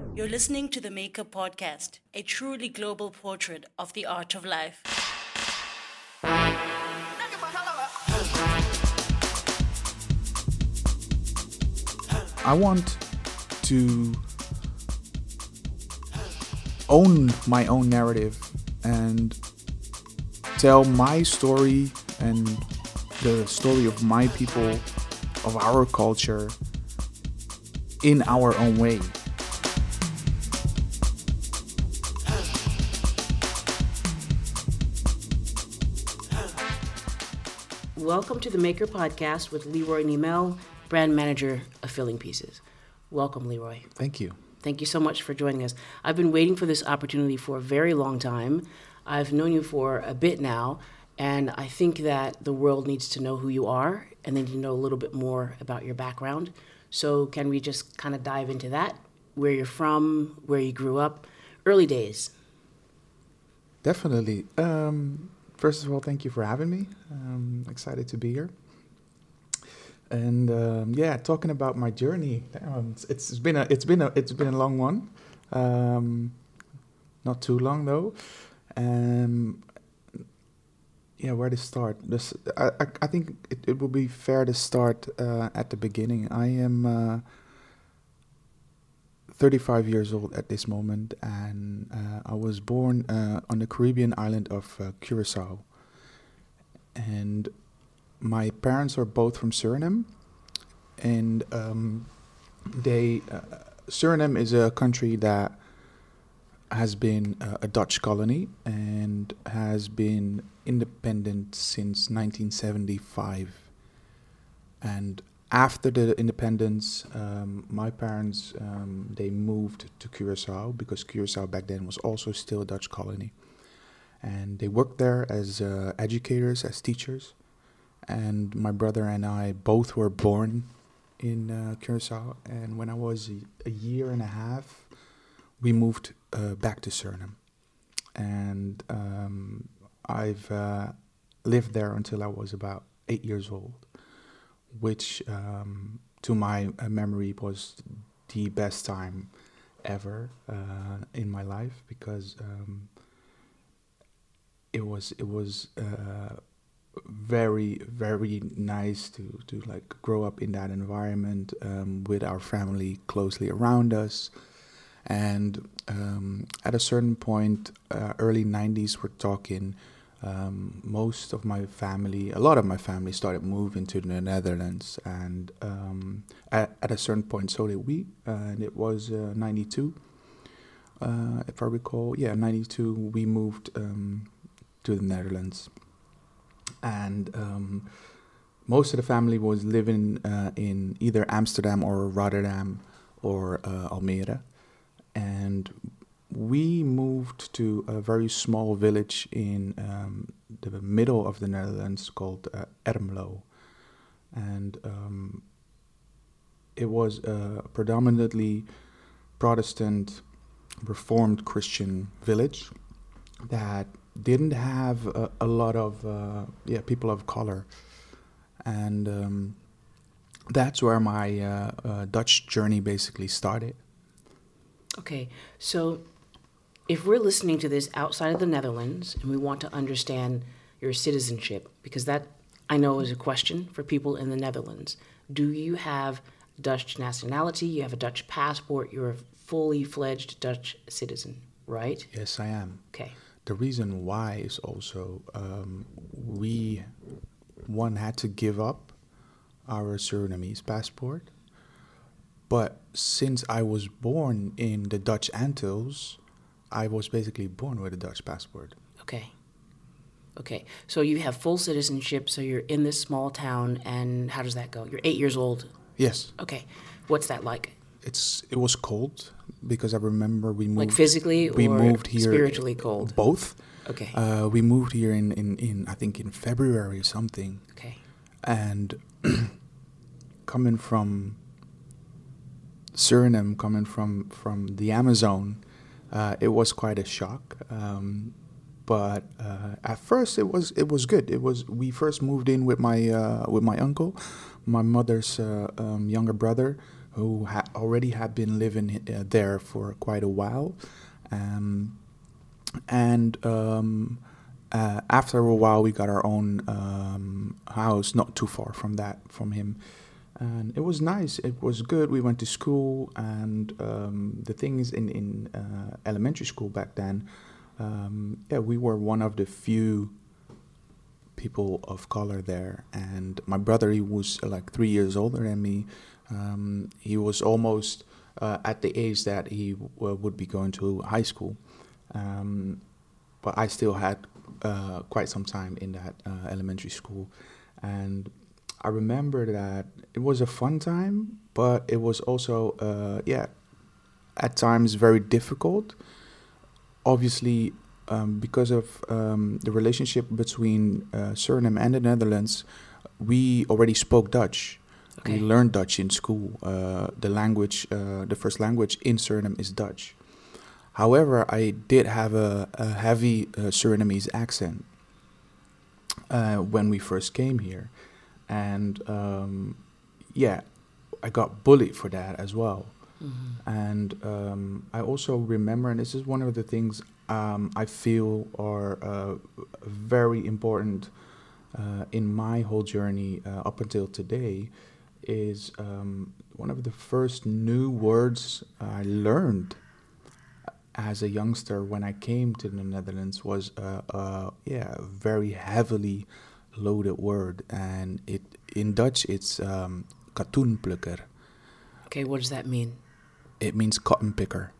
You're listening to the Maker Podcast, a truly global portrait of the art of life. I want to own my own narrative and tell my story and the story of my people, of our culture, in our own way. Welcome to the Maker Podcast with Leroy Nemel, brand manager of Filling Pieces. Welcome, Leroy. Thank you. Thank you so much for joining us. I've been waiting for this opportunity for a very long time. I've known you for a bit now, and I think that the world needs to know who you are, and they need to know a little bit more about your background. So can we just kind of dive into that? Where you're from, where you grew up, early days. Definitely. First of all, thank you for having me. I'm excited to be here. And talking about my journey, it's been a long one. Not too long though. Where to start? I think it would be fair to start at the beginning. I am 35 years old at this moment, and I was born on the Caribbean island of Curacao. And my parents are both from Suriname, and Suriname is a country that has been a Dutch colony and has been independent since 1975. And after the independence, my parents, they moved to Curacao because Curacao back then was also still a Dutch colony. And they worked there as educators, as teachers. And my brother and I both were born in Curacao. And when I was a year and a half, we moved back to Suriname. And I've lived there until I was about 8 years old, which to my memory was the best time ever in my life, because it was very, very nice to like grow up in that environment with our family closely around us. And at a certain point, early 90s, we're talking, a lot of my family started moving to the Netherlands, and at a certain point, so did we, and it was 92, if I recall. 92, we moved to the Netherlands, and most of the family was living in either Amsterdam or Rotterdam or Almere. And we moved to a very small village in the middle of the Netherlands called Ermelo. And it was a predominantly Protestant, Reformed Christian village that didn't have a lot of people of color. And that's where my Dutch journey basically started. Okay, so if we're listening to this outside of the Netherlands and we want to understand your citizenship, because that I know is a question for people in the Netherlands. Do you have Dutch nationality? You have a Dutch passport. You're a fully fledged Dutch citizen, right? Yes, I am. Okay. The reason why is also one had to give up our Surinamese passport. But since I was born in the Dutch Antilles, I was basically born with a Dutch passport. Okay. So you have full citizenship, so you're in this small town, and how does that go? You're 8 years old? Yes. Okay. What's that like? It was cold, because I remember we moved... Like physically we or moved here, spiritually cold? Both. Okay. We moved here in I think in February or something. Okay. And coming from Suriname, coming from the Amazon, it was quite a shock. But at first it was good. We first moved in with my uncle, my mother's younger brother, who already had been living there for quite a while. And after a while, we got our own house not too far from him. And it was nice. It was good. We went to school, and the things in elementary school back then, we were one of the few people of color there. And my brother, he was like 3 years older than me. He was almost at the age that he would be going to high school. But I still had quite some time in that elementary school. And I remember that it was a fun time, but it was also, at times very difficult. Obviously, because of the relationship between Suriname and the Netherlands, we already spoke Dutch. Okay. We learned Dutch in school. The first language in Suriname is Dutch. However, I did have a heavy Surinamese accent when we first came here. And I got bullied for that as well. Mm-hmm. And I also remember, and this is one of the things I feel are very important in my whole journey up until today, is one of the first new words I learned as a youngster when I came to the Netherlands was a very heavily loaded word, and in Dutch it's katoenplukker. Okay, what does that mean? It means cotton picker.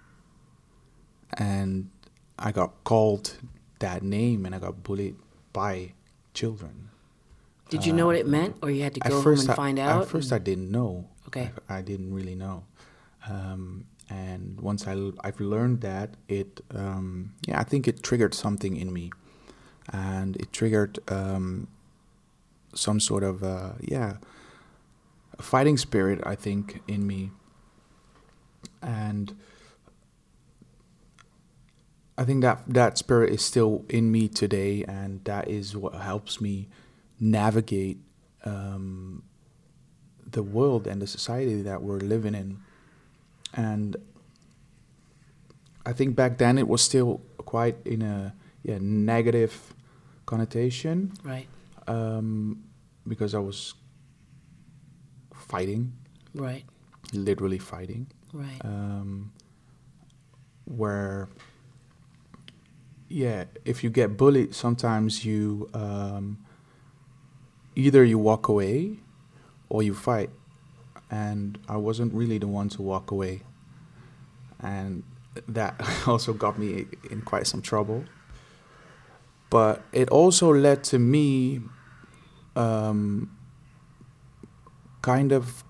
And I got called that name, and I got bullied by children. Did you know what it meant, or you had to go home and find out? At first I didn't know. Okay. I didn't really know. And once I've learned that, I think it triggered something in me. And it triggered some sort of, a fighting spirit, I think, in me. And I think that spirit is still in me today, and that is what helps me navigate the world and the society that we're living in. And I think back then it was still quite in a negative connotation. Right. Because I was fighting. Right. Literally fighting. Right. Where, if you get bullied, sometimes you either you walk away or you fight. And I wasn't really the one to walk away. And that also got me in quite some trouble. But it also led to me kind of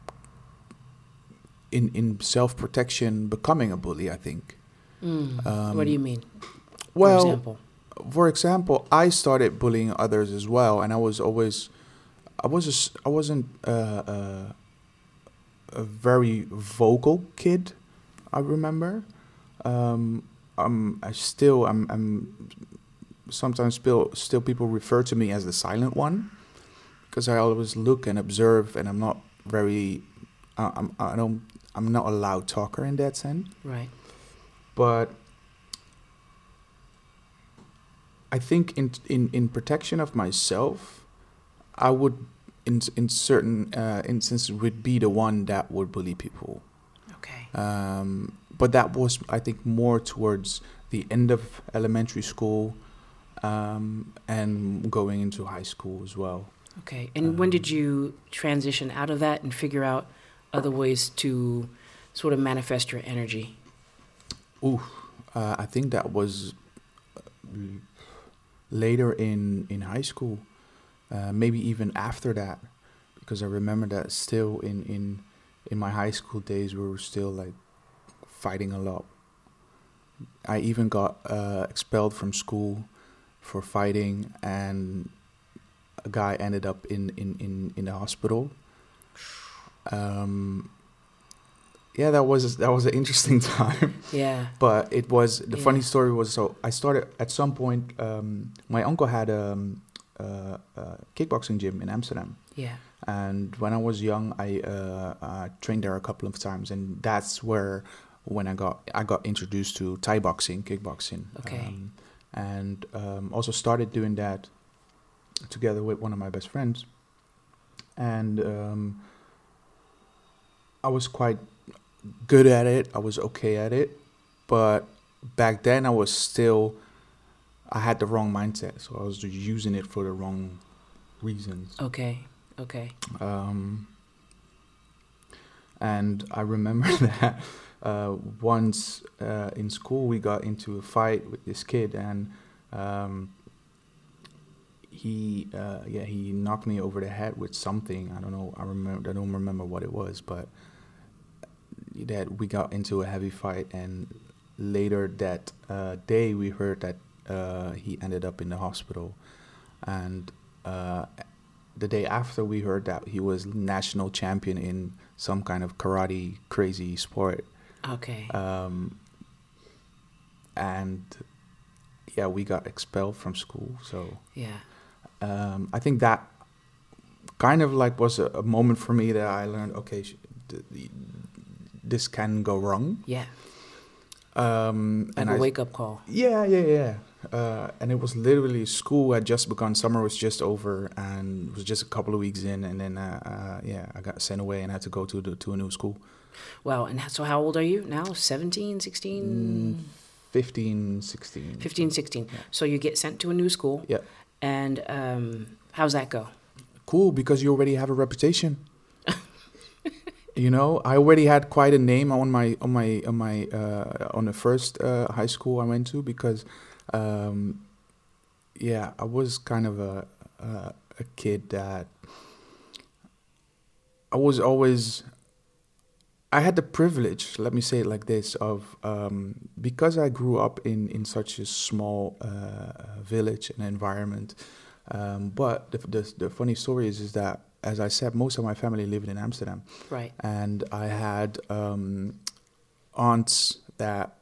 in self-protection becoming a bully, I think. What do you mean? Well, for example, I started bullying others as well, and I wasn't a very vocal kid, I remember. I'm sometimes still people refer to me as the silent one, because I always look and observe, and I'm not very, I'm not a loud talker in that sense. Right. But I think in protection of myself, I would, in certain instances, would be the one that would bully people. Okay. But that was, I think, more towards the end of elementary school and going into high school as well. Okay. And when did you transition out of that and figure out other ways to sort of manifest your energy? I think that was later in high school. Maybe even after that, because I remember that still in my high school days we were still like fighting a lot. I even got expelled from school for fighting, and a guy ended up in the hospital. That was an interesting time. Yeah. But it was the funny story was, so I started at some point. My uncle had a kickboxing gym in Amsterdam. Yeah. And when I was young, I trained there a couple of times, and that's where when I got introduced to Thai boxing, kickboxing, Okay. and also started doing that together with one of my best friends, and I was quite good at it. I was okay at it, but back then I had the wrong mindset, so I was just using it for the wrong reasons. Okay. Okay. And I remember that once in school we got into a fight with this kid, and he knocked me over the head with something. I don't know. I don't remember what it was, but that we got into a heavy fight, and later that day we heard that he ended up in the hospital, and the day after we heard that he was national champion in some kind of karate crazy sport, Okay. and yeah, we got expelled from school. So Yeah. I think that kind of like was a moment for me that I learned, okay, this can go wrong. Yeah. And Like a wake-up call. Yeah. And it was literally school had just begun. Summer was just over, and it was just a couple of weeks in, and then I got sent away and had to go to a new school. Wow. And so how old are you now? 17, 16? 15, 16. 15, 16. So you get sent to a new school. Yeah. And how's that go? Cool, because you already have a reputation. You know, I already had quite a name on the first high school I went to, because I was kind of a kid that I had the privilege, let me say it like this, of because I grew up in such a small village and environment. But the funny story is that, as I said, most of my family lived in Amsterdam. Right. And I had aunts that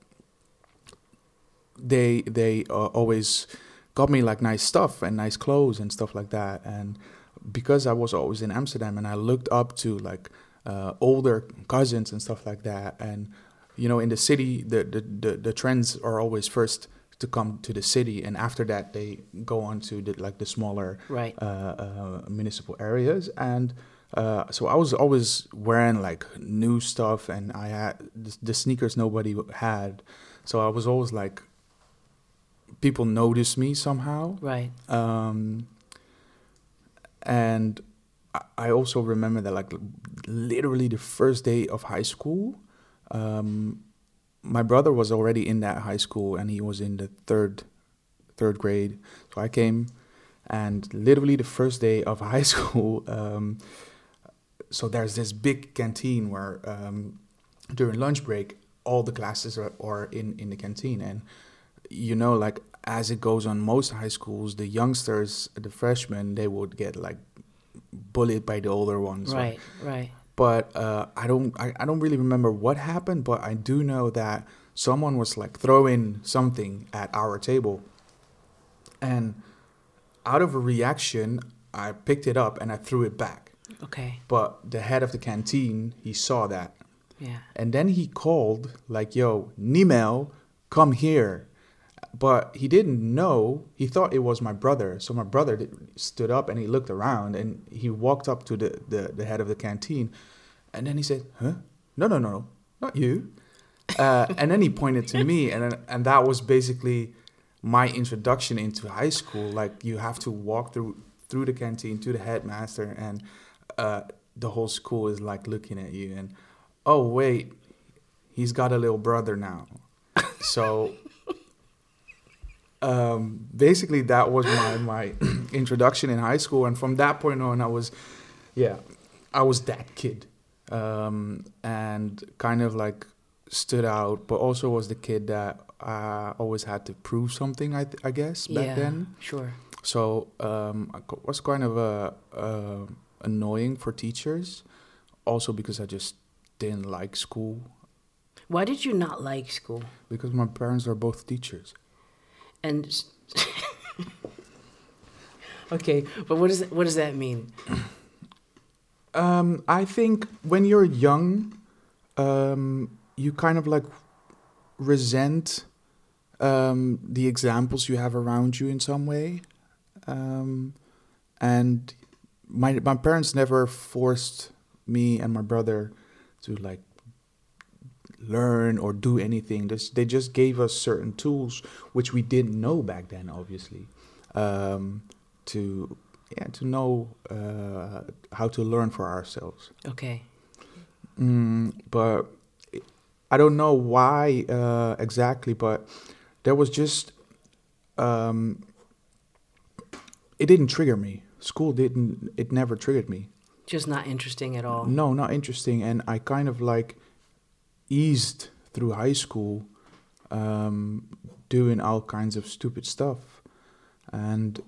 they always got me like nice stuff and nice clothes and stuff like that. And because I was always in Amsterdam, and I looked up to like older cousins and stuff like that, and you know, in the city, the trends are always first to come to the city, and after that they go on to the smaller Right. municipal areas. And so I was always wearing like new stuff, and I had the sneakers nobody had, so I was always like, people noticed me somehow. Right. And I also remember that like literally the first day of high school, my brother was already in that high school, and he was in the third grade. So I came, and literally the first day of high school, so there's this big canteen where during lunch break all the classes are in the canteen. And you know, like as it goes on most high schools, the youngsters, the freshmen, they would get like bullied by the older ones. Right. Right. But I don't really remember what happened, but I do know that someone was like throwing something at our table, and out of a reaction, I picked it up and I threw it back. Okay. But the head of the canteen, he saw that, Yeah. and then he called like, "Yo, Nimel, come here." But he didn't know. He thought it was my brother. So my brother stood up and he looked around, and he walked up to the head of the canteen. And then he said, "Huh? No, not you." And then he pointed to me. And that was basically my introduction into high school. Like, you have to walk through the canteen to the headmaster, and the whole school is like looking at you. And, oh, wait, he's got a little brother now. So... basically that was my introduction in high school, and from that point on I was that kid, and kind of like stood out, but also was the kid that I always had to prove something, I guess back then. Sure. So I was kind of annoying for teachers, also because I just didn't like school. Why did you not like school? Because my parents are both teachers. And okay, but what does that mean? I think when you're young, you kind of like resent the examples you have around you in some way. And my parents never forced me and my brother to like learn or do anything. They just gave us certain tools which we didn't know back then, obviously, to know how to learn for ourselves. Okay. But I don't know why exactly, but there was just it didn't trigger me. School didn't. It never triggered me. Just not interesting at all. No, not interesting. And I kind of like eased through high school, doing all kinds of stupid stuff, and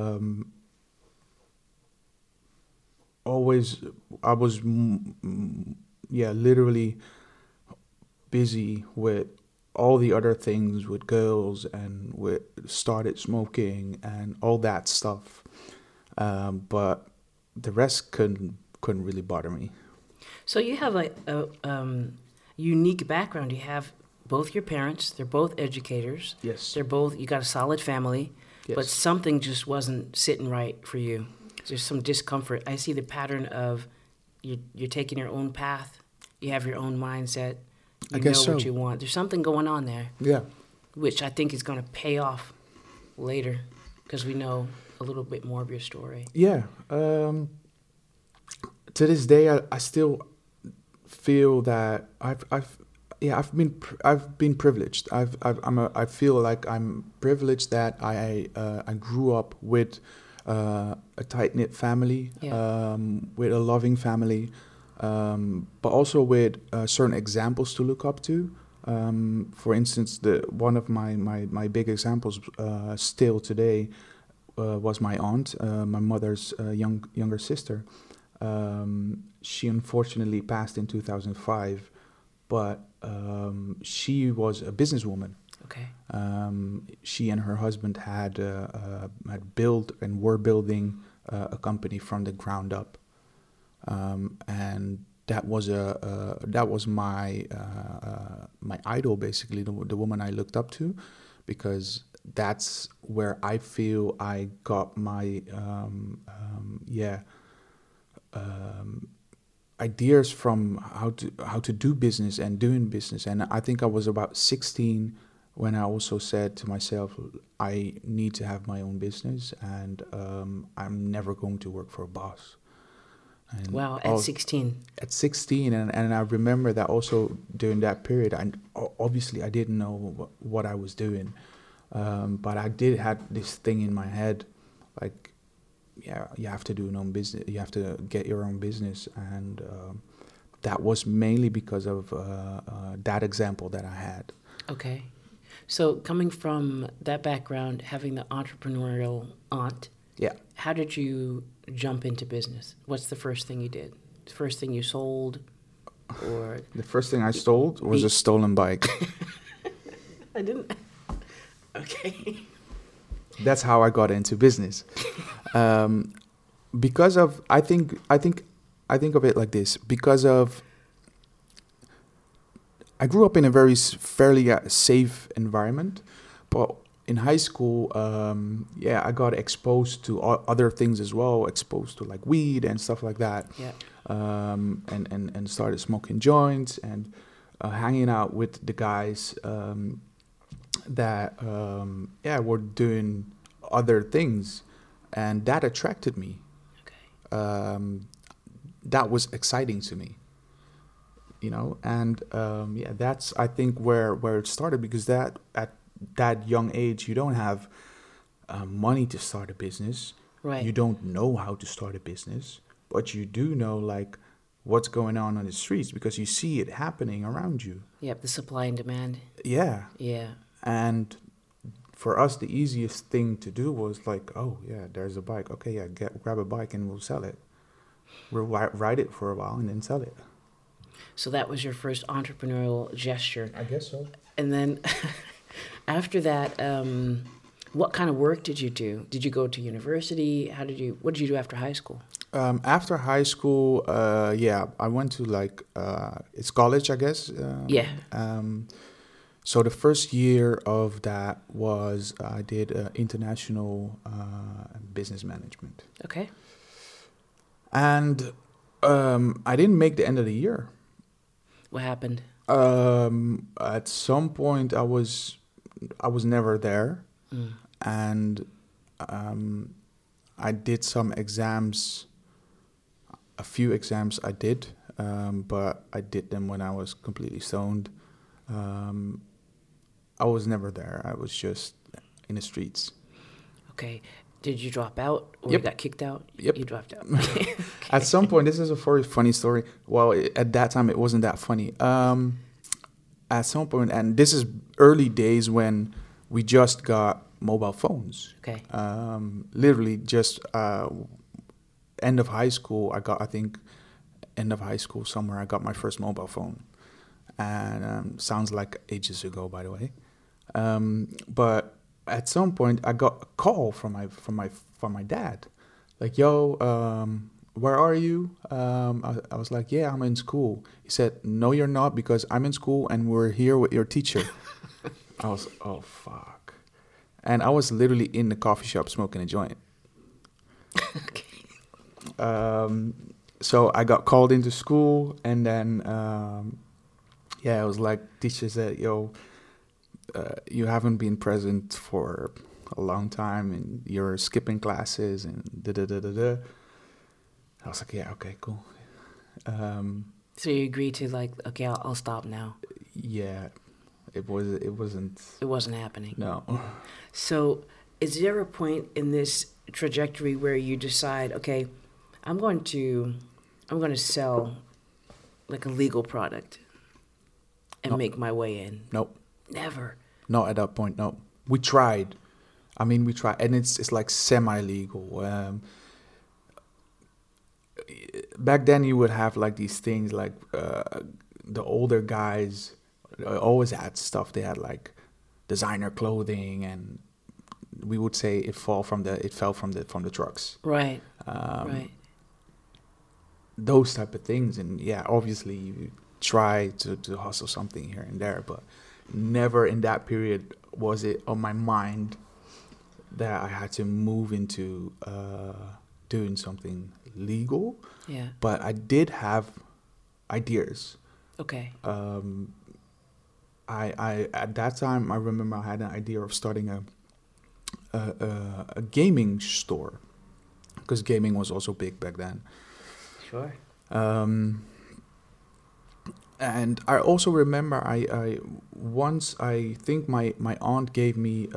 always I was literally busy with all the other things, with girls and with started smoking and all that stuff, but the rest couldn't really bother me. So you have a unique background. You have both your parents. They're both educators. Yes. You got a solid family, Yes. but something just wasn't sitting right for you. There's some discomfort. I see the pattern of you're taking your own path. You have your own mindset. You I guess know what so. you want. There's something going on there, Yeah. which I think is going to pay off later because we know a little bit more of your story. Yeah. To this day, I still feel that I've been privileged. I feel like I'm privileged that I grew up with a tight-knit family, Yeah. with a loving family, but also with certain examples to look up to. For instance, one of my big examples still today was my aunt, my mother's younger sister. She unfortunately passed in 2005, but she was a businesswoman. Okay. She and her husband had built and were building a company from the ground up, and that was my idol, basically, the woman I looked up to, because that's where I feel I got my ideas from how to do business and doing business. And I think I was about 16 when I also said to myself, I need to have my own business, and I'm never going to work for a boss. And Wow, at 16. At 16, and I remember that also during that period, obviously I didn't know what I was doing, but I did have this thing in my head, like, yeah, you have to do your own business, you have to get your own business, and that was mainly because of that example that I had. Okay. So coming from that background, having the entrepreneurial aunt, Yeah. how did you jump into business? What's the first thing you did? The first thing you sold? Or The first thing I stole was a stolen bike. I didn't. Okay. That's how I got into business. Because of I think of it like this. Because of I grew up in a fairly safe environment, but in high school, I got exposed to other things as well. Exposed to like weed and stuff like that. Yeah. And started smoking joints and hanging out with the guys that were doing other things, and that attracted me. Okay. That was exciting to me, and that's I think where it started, because that at that young age you don't have money to start a business. Right. You don't know how to start a business, but you do know like what's going on the streets because you see it happening around you. Yep, the supply and demand. Yeah. Yeah. And for us, the easiest thing to do was like, oh yeah, there's a bike. Okay, yeah, grab a bike and we'll sell it. We'll ride it for a while and then sell it. So that was your first entrepreneurial gesture. I guess so. And then after that, what kind of work did you do? Did you go to university? What did you do after high school? After high school, yeah, I went to like it's college, I guess. Yeah. So the first year of that was I did international business management, Okay. and I didn't make the end of the year. What happened? At some point, I was never there, Mm. and I did some exams. A few exams I did, but I did them when I was completely stoned. Um, I was never there. I was just in the streets. Okay. Did you drop out or Yep. you got kicked out? Yep. You dropped out. At some point, this is a very funny story. Well, at that time, it wasn't that funny. At some point, and this is early days when we just got mobile phones. Okay. Literally just end of high school, I think, end of high school somewhere, I got my first mobile phone. And sounds like ages ago, by the way. But at some point, I got a call from my dad, like, "Yo, where are you?" I was like, "Yeah, I'm in school." He said, "No, you're not, because I'm in school and we're here with your teacher." I was, oh fuck, and I was literally in the coffee shop smoking a joint. Okay. So I got called into school, and then yeah, it was like teacher said, "Yo, you haven't been present for a long time, and you're skipping classes, and da da da da da." I was like, "Yeah, okay, cool." So you agreed to like, okay, I'll stop now. Yeah, it wasn't. It wasn't happening. No. So is there a point in this trajectory where you decide, okay, I'm going to sell like a legal product and No. make my way in? Nope. Never. Not at that point. No, we tried. I mean, we tried, and it's like semi-legal. Back then, you would have like these things like the older guys always had stuff. They had like designer clothing, and we would say it fell from the trucks. Right. Um, Right. Those type of things, and yeah, obviously you try to hustle something here and there, but never in that period was it on my mind that I had to move into doing something legal. Yeah. But I did have ideas. Okay. I at that time I remember I had an idea of starting a gaming store, because gaming was also big back then. Sure. And I also remember I once, I think my aunt gave me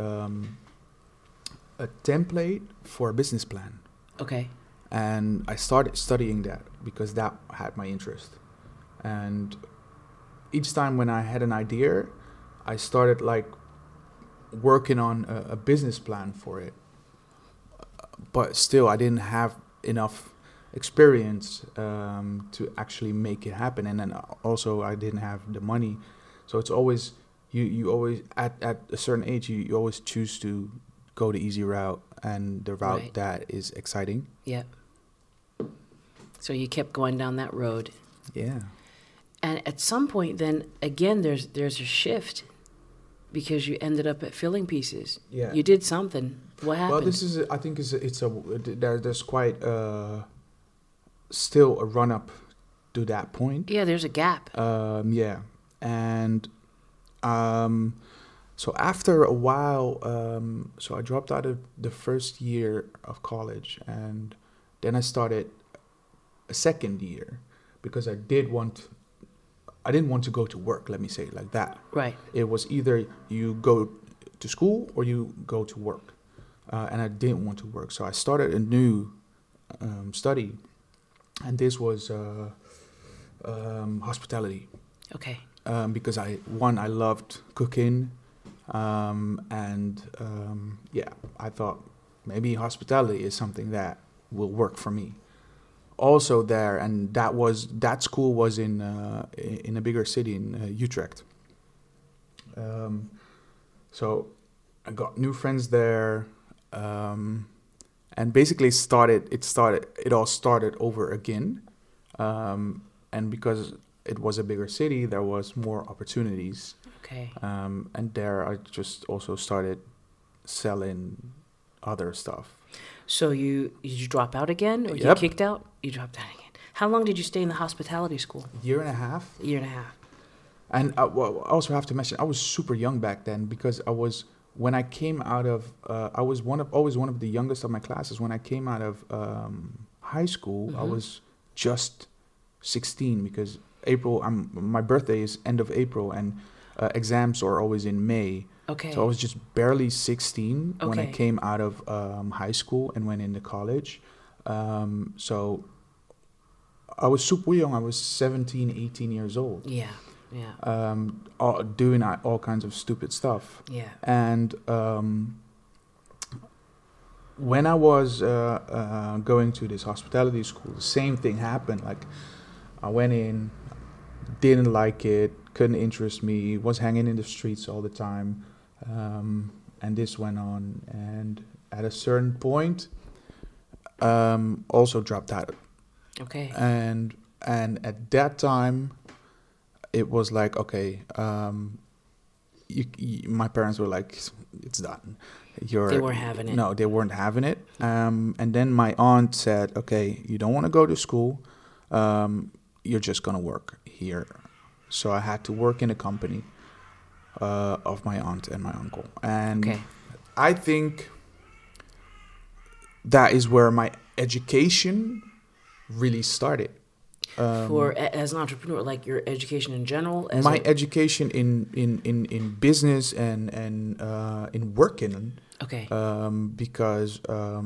a template for a business plan, Okay. and I started studying that because that had my interest. And each time when I had an idea, I started like working on a business plan for it. But still, I didn't have enough experience to actually make it happen, and then also I didn't have the money. So it's always you always at a certain age you always choose to go the easy route, and the route Right. that is exciting. Yeah. So you kept going down that road. Yeah. And at some point, then again, there's a shift because you ended up at Filling Pieces. Yeah. You did something. What happened? Well, this is I think there's quite still a run up to that point. Yeah, there's a gap. Yeah, and so after a while, so I dropped out of the first year of college, and then I started a second year because I didn't want to go to work. Let me say it like that. Right. It was either you go to school or you go to work, and I didn't want to work, so I started a new study, and this was hospitality. Okay. Because I loved cooking, and yeah, I thought maybe hospitality is something that will work for me. Also there, and that school was in a bigger city in Utrecht. So I got new friends there. and basically it all started over again. And because it was a bigger city, there was more opportunities. Okay. And there I just also started selling other stuff. So did you drop out again, or you Yep. kicked out? You dropped out again. How long did you stay in the hospitality school? Year and a half. A year and a half. And I also have to mention, I was super young back then, because when I came out of, I was always one of the youngest of my classes. When I came out of high school, I was just 16, because my birthday is end of April, and exams are always in May. Okay. So I was just barely 16 when I Okay. came out of high school and went into college. So I was super young. I was 17, 18 years old. Yeah. Yeah. Doing all kinds of stupid stuff. Yeah. And when I was going to this hospitality school, the same thing happened. Like, I went in, didn't like it, couldn't interest me, was hanging in the streets all the time. And this went on. And at a certain point, also dropped out. Okay. And at that time, it was like, okay, my parents were like, it's done. They weren't having it. No, they weren't having it. And then my aunt said, okay, you don't want to go to school. You're just going to work here. So I had to work in a company of my aunt and my uncle. And Okay. I think that is where my education really started. As an entrepreneur, like your education in general? My education in business and in working, Okay. because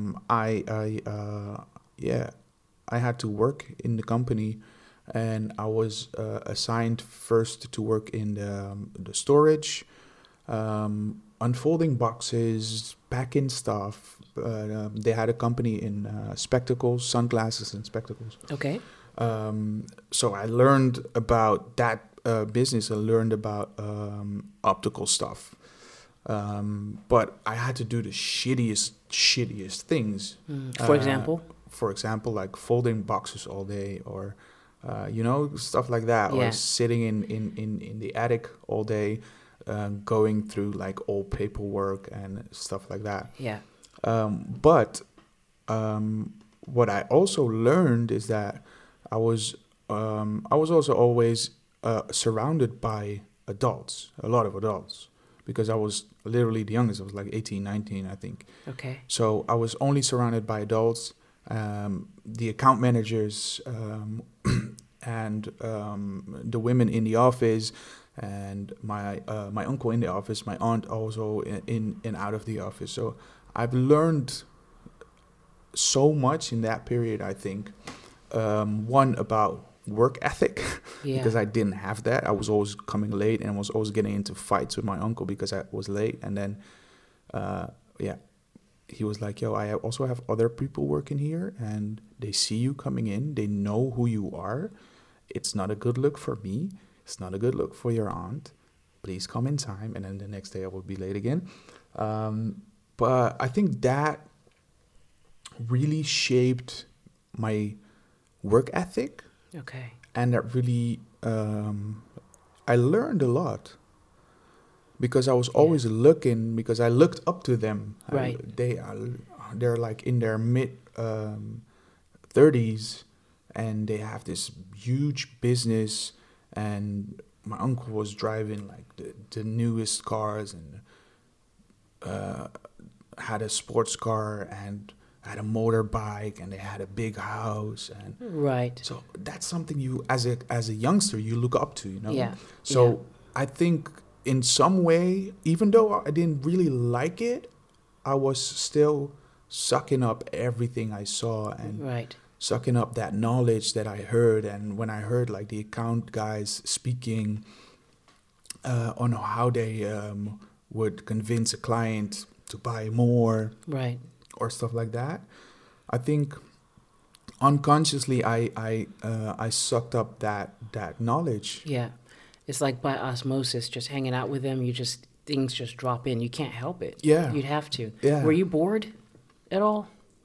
I had to work in the company, and I was assigned first to work in the storage, unfolding boxes, packing stuff. They had a company in spectacles, sunglasses and spectacles. Okay. So I learned about that business. I learned about optical stuff. But I had to do the shittiest things. For example? Like folding boxes all day, or stuff like that. Yeah. Or sitting in the attic all day, going through like old paperwork and stuff like that. Yeah. But what I also learned is that I was also always surrounded by adults, a lot of adults, because I was literally the youngest. I was like 18, 19, I think. Okay. So I was only surrounded by adults, the account managers, and the women in the office, and my uncle in the office, my aunt also in and out of the office. So I've learned so much in that period, I think. One, about work ethic, Yeah. because I didn't have that. I was always coming late, and I was always getting into fights with my uncle because I was late. And then, he was like, yo, I also have other people working here, and they see you coming in. They know who you are. It's not a good look for me. It's not a good look for your aunt. Please come in time. And then the next day I will be late again. But I think that really shaped my work ethic, Okay. and that really I learned a lot, because I was always looking, because I looked up to them. Right. They're like in their mid 30s, and they have this huge business, and my uncle was driving like the newest cars, and had a sports car, and had a motorbike, and they had a big house, and Right. so that's something you, as a youngster, you look up to, Yeah. So Yeah. I think in some way, even though I didn't really like it, I was still sucking up everything I saw, and Right. sucking up that knowledge that I heard. And when I heard like the account guys speaking on how they would convince a client to buy more, Right. or stuff like that, I think unconsciously I sucked up that knowledge. Yeah. It's like by osmosis, just hanging out with them, things just drop in. You can't help it. Yeah. You'd have to. Yeah. Were you bored at all?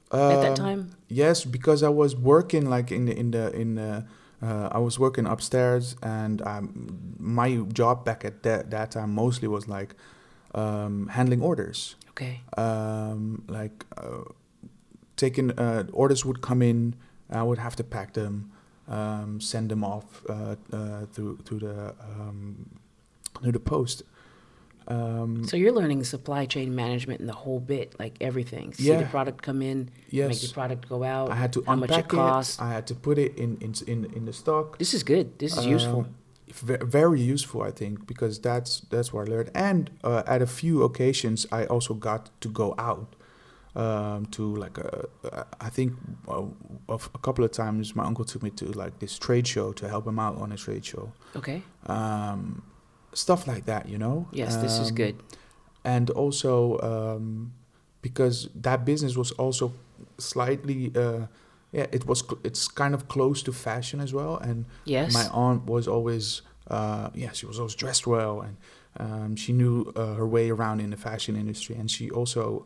at that time? Yes, because I was working like I was working upstairs, and my job back at that time mostly was like handling orders. Okay. Like taking orders would come in, I would have to pack them, send them off through the post. So you're learning supply chain management and the whole bit, like everything. See the product come in, make the product go out. I had to how much it unpack costs. I had to put it in the stock. This is good. This is useful. Very useful, I think, because that's what I learned. And at a few occasions, I also got to go out to like I think a couple of times my uncle took me to like this trade show to help him out on a trade show. Okay. Stuff like that, you know. Yes, this is good. And also because that business was also slightly it's kind of close to fashion as well. And Yes. my aunt was always she was always dressed well, and she knew her way around in the fashion industry. And she also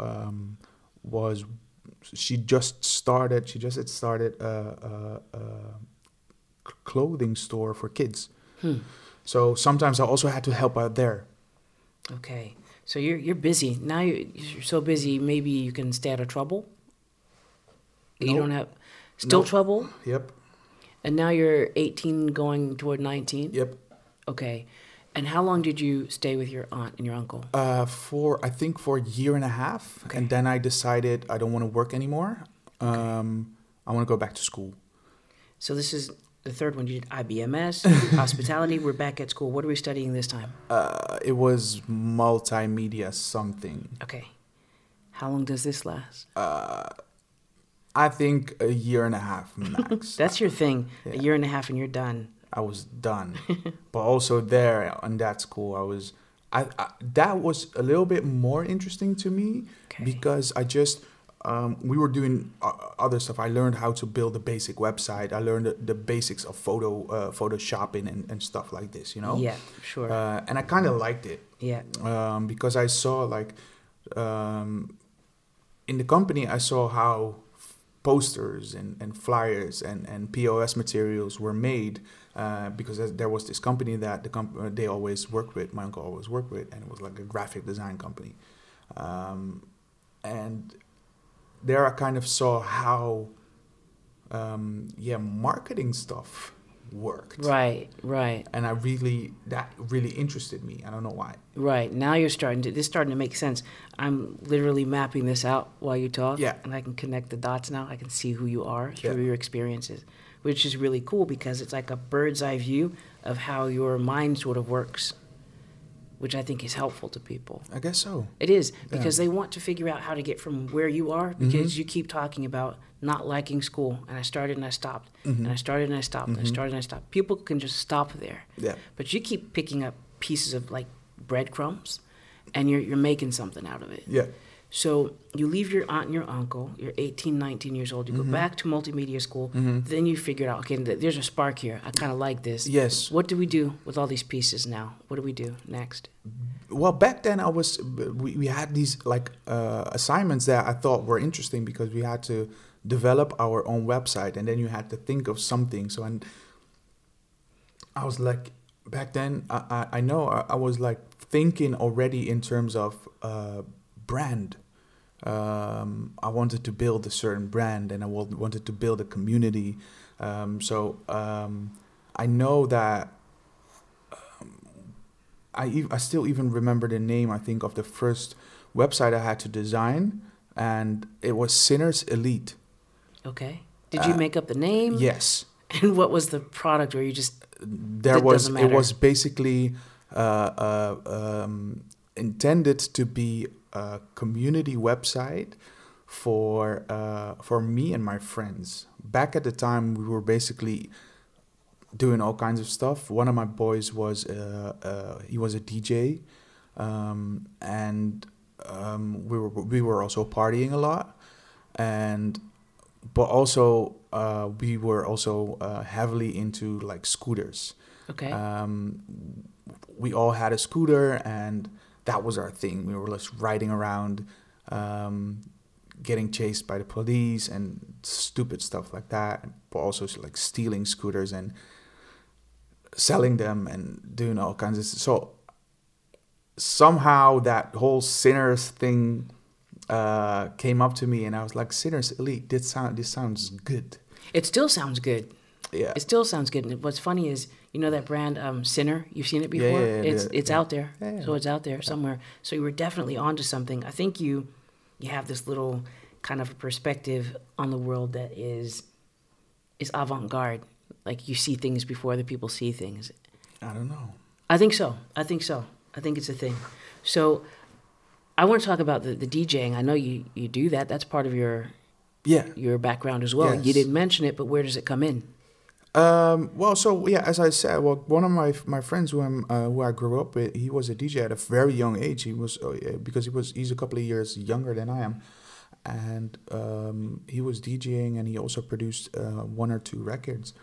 she just had started a clothing store for kids. So sometimes I also had to help out there. Okay. So you're busy. Now you're so busy, maybe you can stay out of trouble? You Nope. don't have... Still Nope. trouble? Yep. And now you're 18 going toward 19? Yep. Okay. And how long did you stay with your aunt and your uncle? For a year and a half. Okay. And then I decided I don't want to work anymore. I want to go back to school. So this is the third one. You did IBMS, hospitality. We're back at school. What are we studying this time? It was multimedia something. Okay. How long does this last? I think a year and a half max. That's your thing. Yeah. A year and a half and you're done. I was done. But also there in that school, I that was a little bit more interesting to me. Okay. Because I just we were doing other stuff. I learned how to build a basic website. I learned the basics of photoshopping and stuff like this, you know. Yeah, sure. And I kind of liked it. Yeah. Because I saw like in the company, I saw how posters and flyers and POS materials were made, because there was this company that they always worked with, my uncle always worked with, and it was like a graphic design company. And there I kind of saw how marketing stuff worked. Right, right. And that really interested me. I don't know why. Right. Now you're starting to make sense. I'm literally mapping this out while you talk. Yeah. And I can connect the dots now. I can see who you are through Yeah. your experiences, which is really cool because it's like a bird's eye view of how your mind sort of works, which I think is helpful to people. I guess so. It is, because they want to figure out how to get from where you are, because Mhm. you keep talking about not liking school, and I started and I stopped, Mhm. and I started and I stopped, and I Mhm. started and I stopped. People can just stop there. Yeah. But you keep picking up pieces of like breadcrumbs, and you're making something out of it. Yeah. So you leave your aunt and your uncle, you're 18, 19 years old, you go back to multimedia school, then you figure out, okay, there's a spark here. I kind of like this. Yes. What do we do with all these pieces now? What do we do next? Well, back then we had these like assignments that I thought were interesting because we had to develop our own website, and then you had to think of something. So, and I was like, back then I know I was like thinking already in terms of brand. I wanted to build a certain brand, and I wanted to build a community. So I know that I still even remember the name, I think, of the first website I had to design, and it was Sinners Elite. Okay. Did you make up the name? Yes. And what was the product, or you just... It was basically intended to be a community website for me and my friends. Back at the time, we were basically doing all kinds of stuff. One of my boys was he was a DJ, and we were also partying a lot, but also we were also heavily into like scooters. Okay. We all had a scooter, and that was our thing. We were just riding around, getting chased by the police and stupid stuff like that, but also like stealing scooters and selling them and doing all kinds of stuff. So somehow that whole Sinners thing came up to me, and I was like, Sinners Elite, this sounds good. It still sounds good. Yeah. It still sounds good. And what's funny is, you know that brand Sinner? You've seen it before? It's out there. Yeah. So it's out there somewhere. So you were definitely onto something. I think you have this little kind of a perspective on the world that is avant-garde. Like you see things before other people see things. I don't know. I think so. I think it's a thing. So I want to talk about the DJing. I know you do that. That's part of your background as well. Yes. You didn't mention it, but where does it come in? As I said, one of my friends who I grew up with, he was a DJ at a very young age. He was because he's a couple of years younger than I am, and he was DJing, and he also produced 1 or 2 records,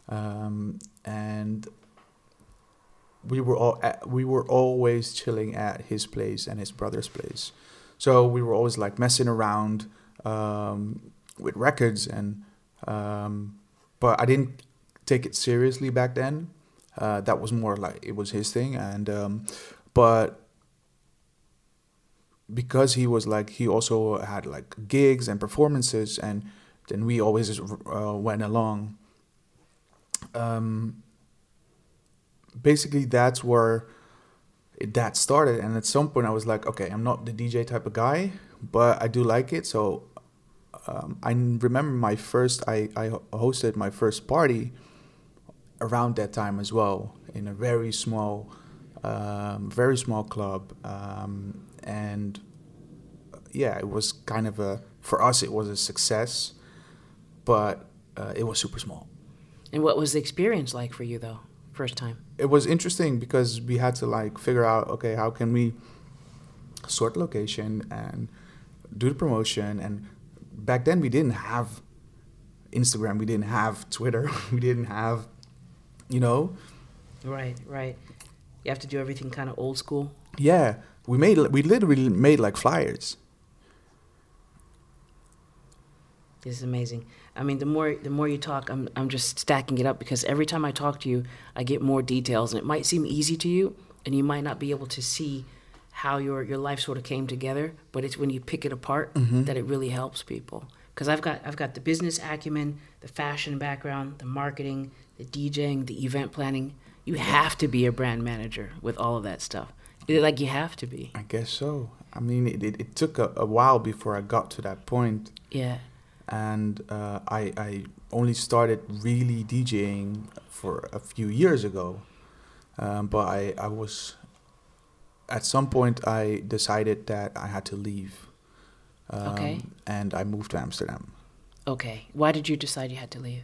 and we were always chilling at his place and his brother's place, so we were always like messing around with records, and but I didn't take it seriously back then. That was more like it was his thing, and but because he was like, he also had like gigs and performances, and then we always went along. Basically that's where that started, and at some point I was like, okay, I'm not the DJ type of guy, but I do like it. So I remember I hosted my first party around that time as well, in a very small club, and yeah, it was kind of for us it was a success, but it was super small. And what was the experience like for you though, first time? It was interesting because we had to like figure out, okay, how can we sort location and do the promotion. And back then we didn't have Instagram, we didn't have Twitter, we didn't have, Right. You have to do everything kind of old school. Yeah, we literally made like flyers. This is amazing. I mean, the more you talk, I'm just stacking it up, because every time I talk to you, I get more details, and it might seem easy to you, and you might not be able to see how your life sort of came together, but it's when you pick it apart that it really helps people. Because I've got the business acumen, the fashion background, the marketing, the DJing, the event planning. You have to be a brand manager with all of that stuff. Like, you have to be. I guess so. I mean, it took a while before I got to that point. Yeah. And I only started really DJing for a few years ago. But I was, at some point, I decided that I had to leave. Okay. And I moved to Amsterdam. Okay. Why did you decide you had to leave?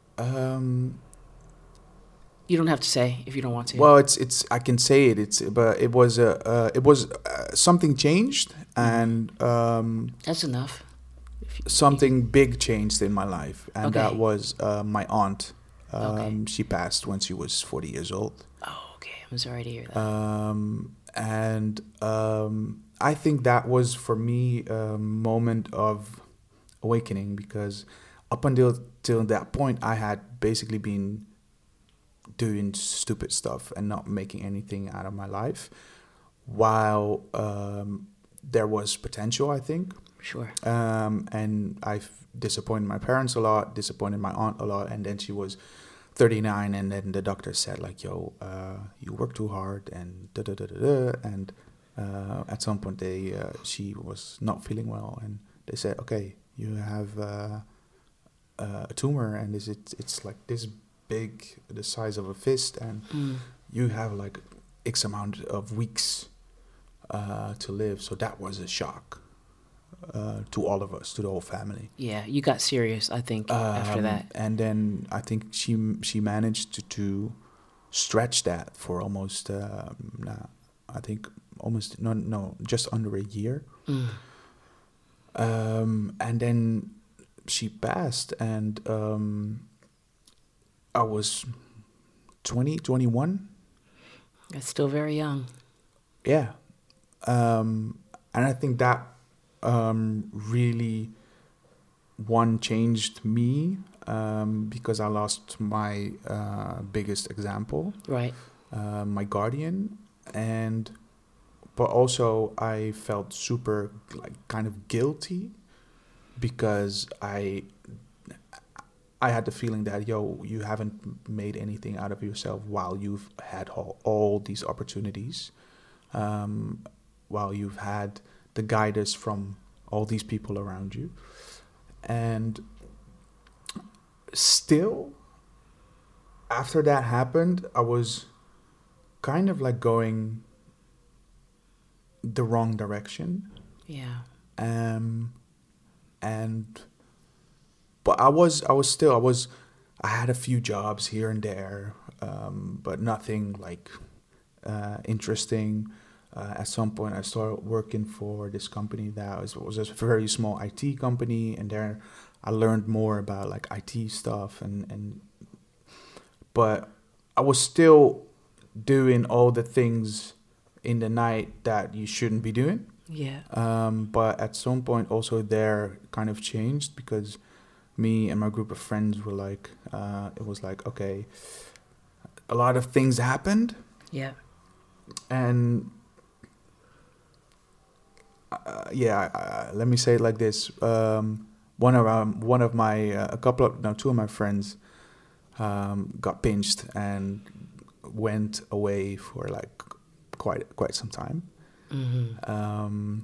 You don't have to say if you don't want to. Well, it's I can say it. But it was something changed, and that's enough. Something big changed in my life, and Okay. that was my aunt. Okay. She passed when she was 40 years old. Oh, okay. I'm sorry to hear that. And I think that was for me a moment of awakening, because up till that point I had basically been doing stupid stuff and not making anything out of my life, while there was potential, I think. Sure. And I've disappointed my parents a lot, disappointed my aunt a lot, and then she was 39, and then the doctor said like, yo, you work too hard, and da-da-da-da-da, and at some point she was not feeling well, and they said, okay, you have a tumor, and it's like this big, the size of a fist, and you have like X amount of weeks to live. So that was a shock to all of us, to the whole family. Yeah, you got serious, I think, after that. And then I think she managed to stretch that for almost I think almost just under a year. And then she passed, and I was 21. That's still very young. Yeah. And I think that really one changed me because I lost my biggest example, Right. my guardian, and but also I felt super like kind of guilty because I had the feeling that you haven't made anything out of yourself while you've had all these opportunities, while you've had the guidance from all these people around you, and still after that happened, I was kind of like going the wrong direction. Yeah. And but I had a few jobs here and there, but nothing like interesting. At some point, I started working for this company that was a very small IT company, and there I learned more about like IT stuff, and but I was still doing all the things in the night that you shouldn't be doing. Yeah. But at some point, also there kind of changed because me and my group of friends were like, it was like, okay, a lot of things happened, Yeah. and let me say it like this: two of my friends got pinched and went away for like quite some time. Mm-hmm.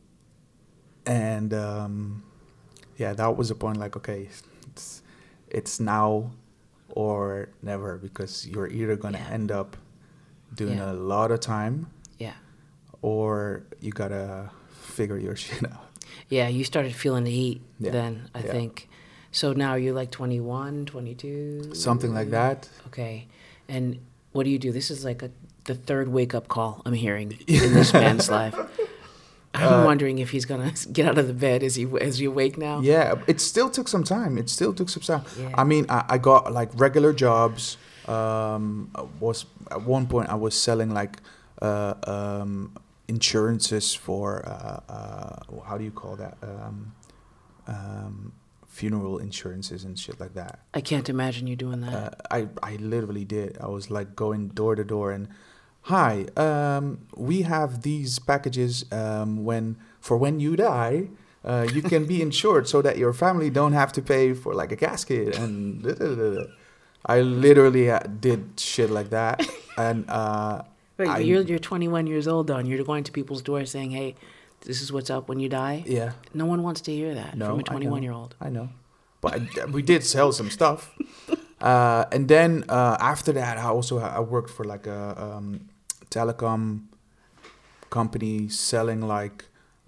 That was the point. Like, okay, it's now or never, because you're either gonna Yeah. end up doing Yeah. a lot of time, Yeah. or you gotta figure your shit out. Yeah. You started feeling the heat Yeah. then, I Yeah. think. So now you're like 21, 22? Something like that. Okay. And what do you do? This is like the third wake up call I'm hearing in this man's life. I'm wondering if he's gonna get out of the bed as you wake now. Yeah, it still took some time. Yeah. I mean, I got like regular jobs. Was at one point I was selling like insurances for how do you call that? Funeral insurances and shit like that. I can't imagine you doing that. I literally did. I was like going door to door and, hi, we have these packages when you die, you can be insured so that your family don't have to pay for like a casket and I literally did shit like that. And Wait, you're 21 years old, though, and you're going to people's doors saying, "Hey, this is what's up when you die." yeah, No one wants to hear that no, from a 21-year-old. I know, but we did sell some stuff. And then after that, I worked for like a telecom company selling like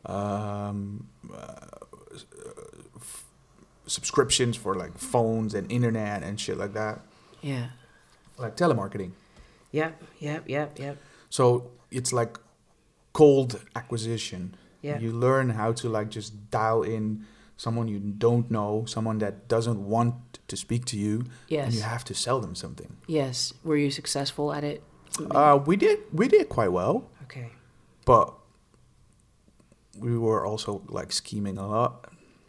subscriptions for like phones and internet and shit like that, Yeah. like telemarketing. Yep. So it's like cold acquisition. Yeah. You learn how to like just dial in someone you don't know, someone that doesn't want to speak to you, Yes. and you have to sell them something. Yes. Were you successful at it? We did quite well, Okay. but we were also like scheming a lot.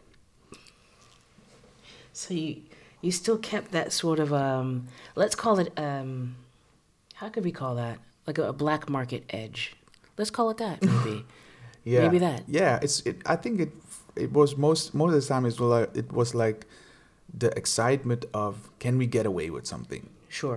So you still kept that sort of let's call it how could we call that, like a black market edge? Let's call it that, maybe. Yeah, Maybe that. Yeah, I think it was most of the time it was like the excitement of, can we get away with something? Sure.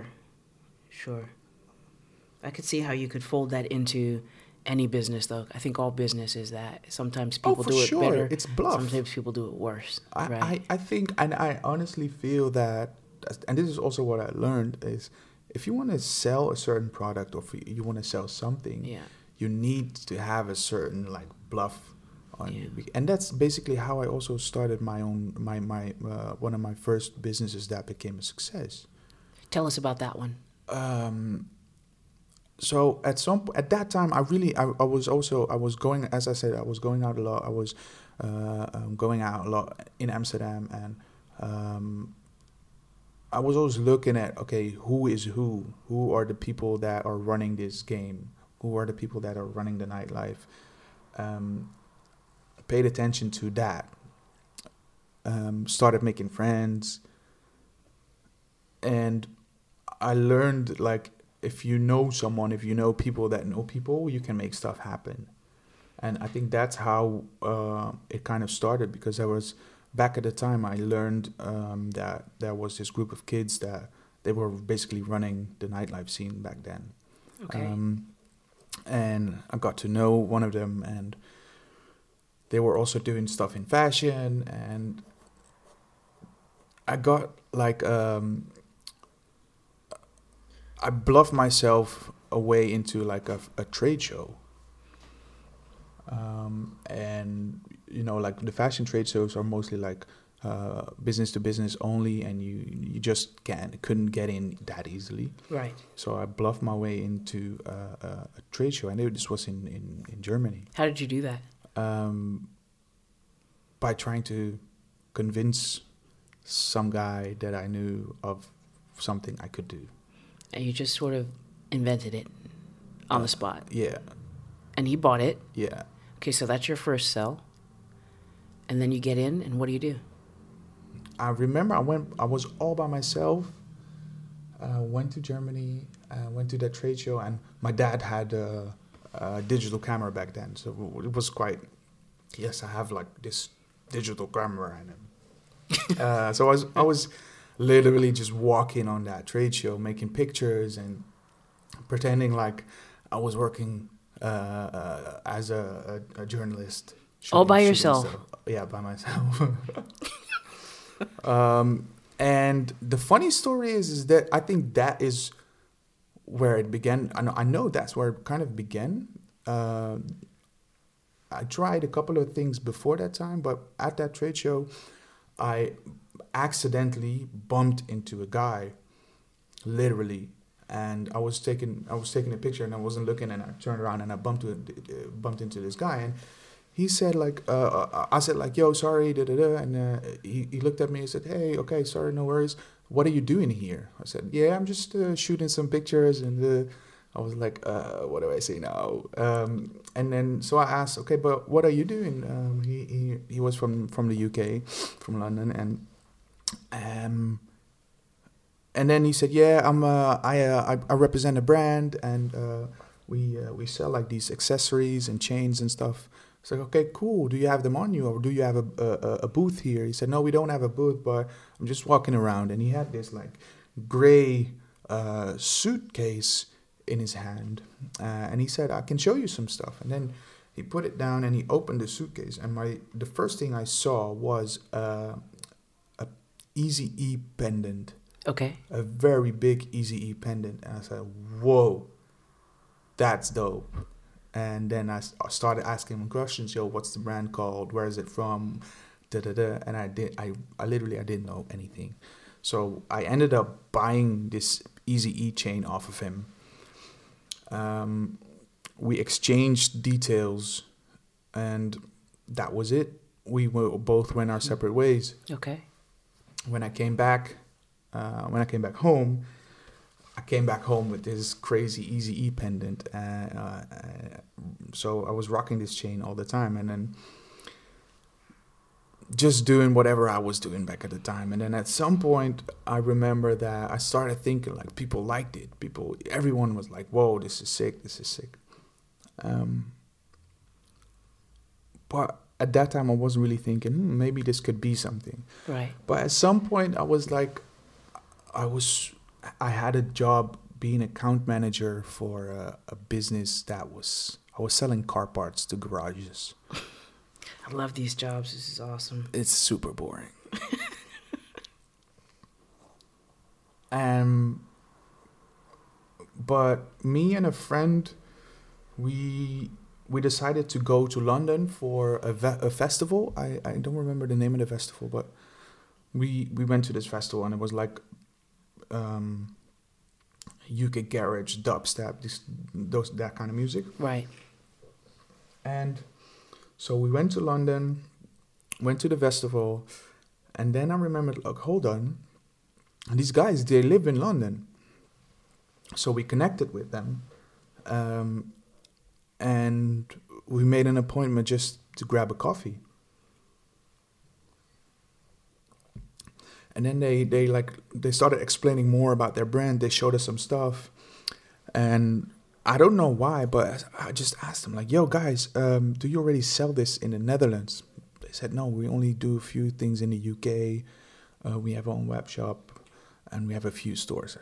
I could see how you could fold that into any business, though. I think all business is that. Sometimes people for do it sure. better. It's bluff. Sometimes people do it worse. Right. I think, and I honestly feel that, and this is also what I learned, is if you want to sell a certain product or if you want to sell something, Yeah. you need to have a certain like bluff on Yeah. you. And that's basically how I also started my own one of my first businesses that became a success. Tell us about that one. So at that time, I was going, as I said, I was going out a lot. I was going out a lot in Amsterdam, and I was always looking at, okay, who is who? Who are the people that are running this game? Who are the people that are running the nightlife? paid attention to that. Started making friends, and I learned, like, if you know someone, if you know people that know people, you can make stuff happen. And I think that's how it kind of started, because back at the time, I learned that there was this group of kids that they were basically running the nightlife scene back then. Okay. And I got to know one of them, and they were also doing stuff in fashion, and I got like I bluffed myself away into like a trade show. And you know, like the fashion trade shows are mostly like business to business only, and you just couldn't get in that easily. Right. So I bluffed my way into a trade show. I knew this was in Germany. How did you do that? By trying to convince some guy that I knew of something I could do. And you just sort of invented it on the spot. Yeah. And he bought it. Yeah. Okay, so that's your first sell. And then you get in, and what do you do? I remember I was all by myself. Went to Germany, went to that trade show, and my dad had a digital camera back then. So it was quite, yes, I have like this digital camera. And so I was literally just walking on that trade show, making pictures and pretending like I was working as a journalist. All by shooting yourself? stuff. Yeah, by myself. And the funny story is that I think that is where it began. I know that's where it kind of began. I tried a couple of things before that time, but at that trade show, I accidentally bumped into a guy, literally, and I was taking a picture, and I wasn't looking, and I turned around and I bumped into this guy, and he said like, I said like, yo, sorry, and he looked at me and said, hey, okay, sorry, no worries. What are you doing here? I said, yeah, I'm just shooting some pictures, and I was like, what do I say now? And then so I asked, okay, but what are you doing? He was from the UK, from London, and then he said, yeah, I represent a brand, and we sell like these accessories and chains and stuff. It's like, okay, cool. Do you have them on you, or do you have a booth here? He said, no, we don't have a booth, but I'm just walking around. And he had this like gray suitcase in his hand, and he said, I can show you some stuff. And then he put it down and he opened the suitcase, and the first thing I saw was a Eazy-E pendant. Okay. A very big Eazy-E pendant. And I said, whoa, that's dope. And then I started asking him questions. Yo, what's the brand called? Where is it from? And I didn't know anything. So I ended up buying this Eazy-E chain off of him. We exchanged details, and that was it. We both went our separate ways. Okay. When I came back home, with this crazy Eazy-E pendant. So I was rocking this chain all the time, and then just doing whatever I was doing back at the time. And then at some point, I remember that I started thinking like people liked it. Everyone was like, whoa, this is sick. But at that time, I wasn't really thinking, maybe this could be something. Right. But at some point, I was like, I had a job being account manager for a business I was selling car parts to garages. I love these jobs. This is awesome. It's super boring. But me and a friend, we decided to go to London for a festival. I don't remember the name of the festival, but we went to this festival, and it was like UK garage, dubstep, that kind of music. Right. And so we went to London, went to the festival, and then I remembered, like, hold on, these guys, they live in London. So we connected with them, and we made an appointment just to grab a coffee. And then they started explaining more about their brand. They showed us some stuff, and I don't know why, but I just asked them like, "Yo, guys, do you already sell this in the Netherlands?" They said, "No, we only do a few things in the UK. We have our own web shop, and we have a few stores."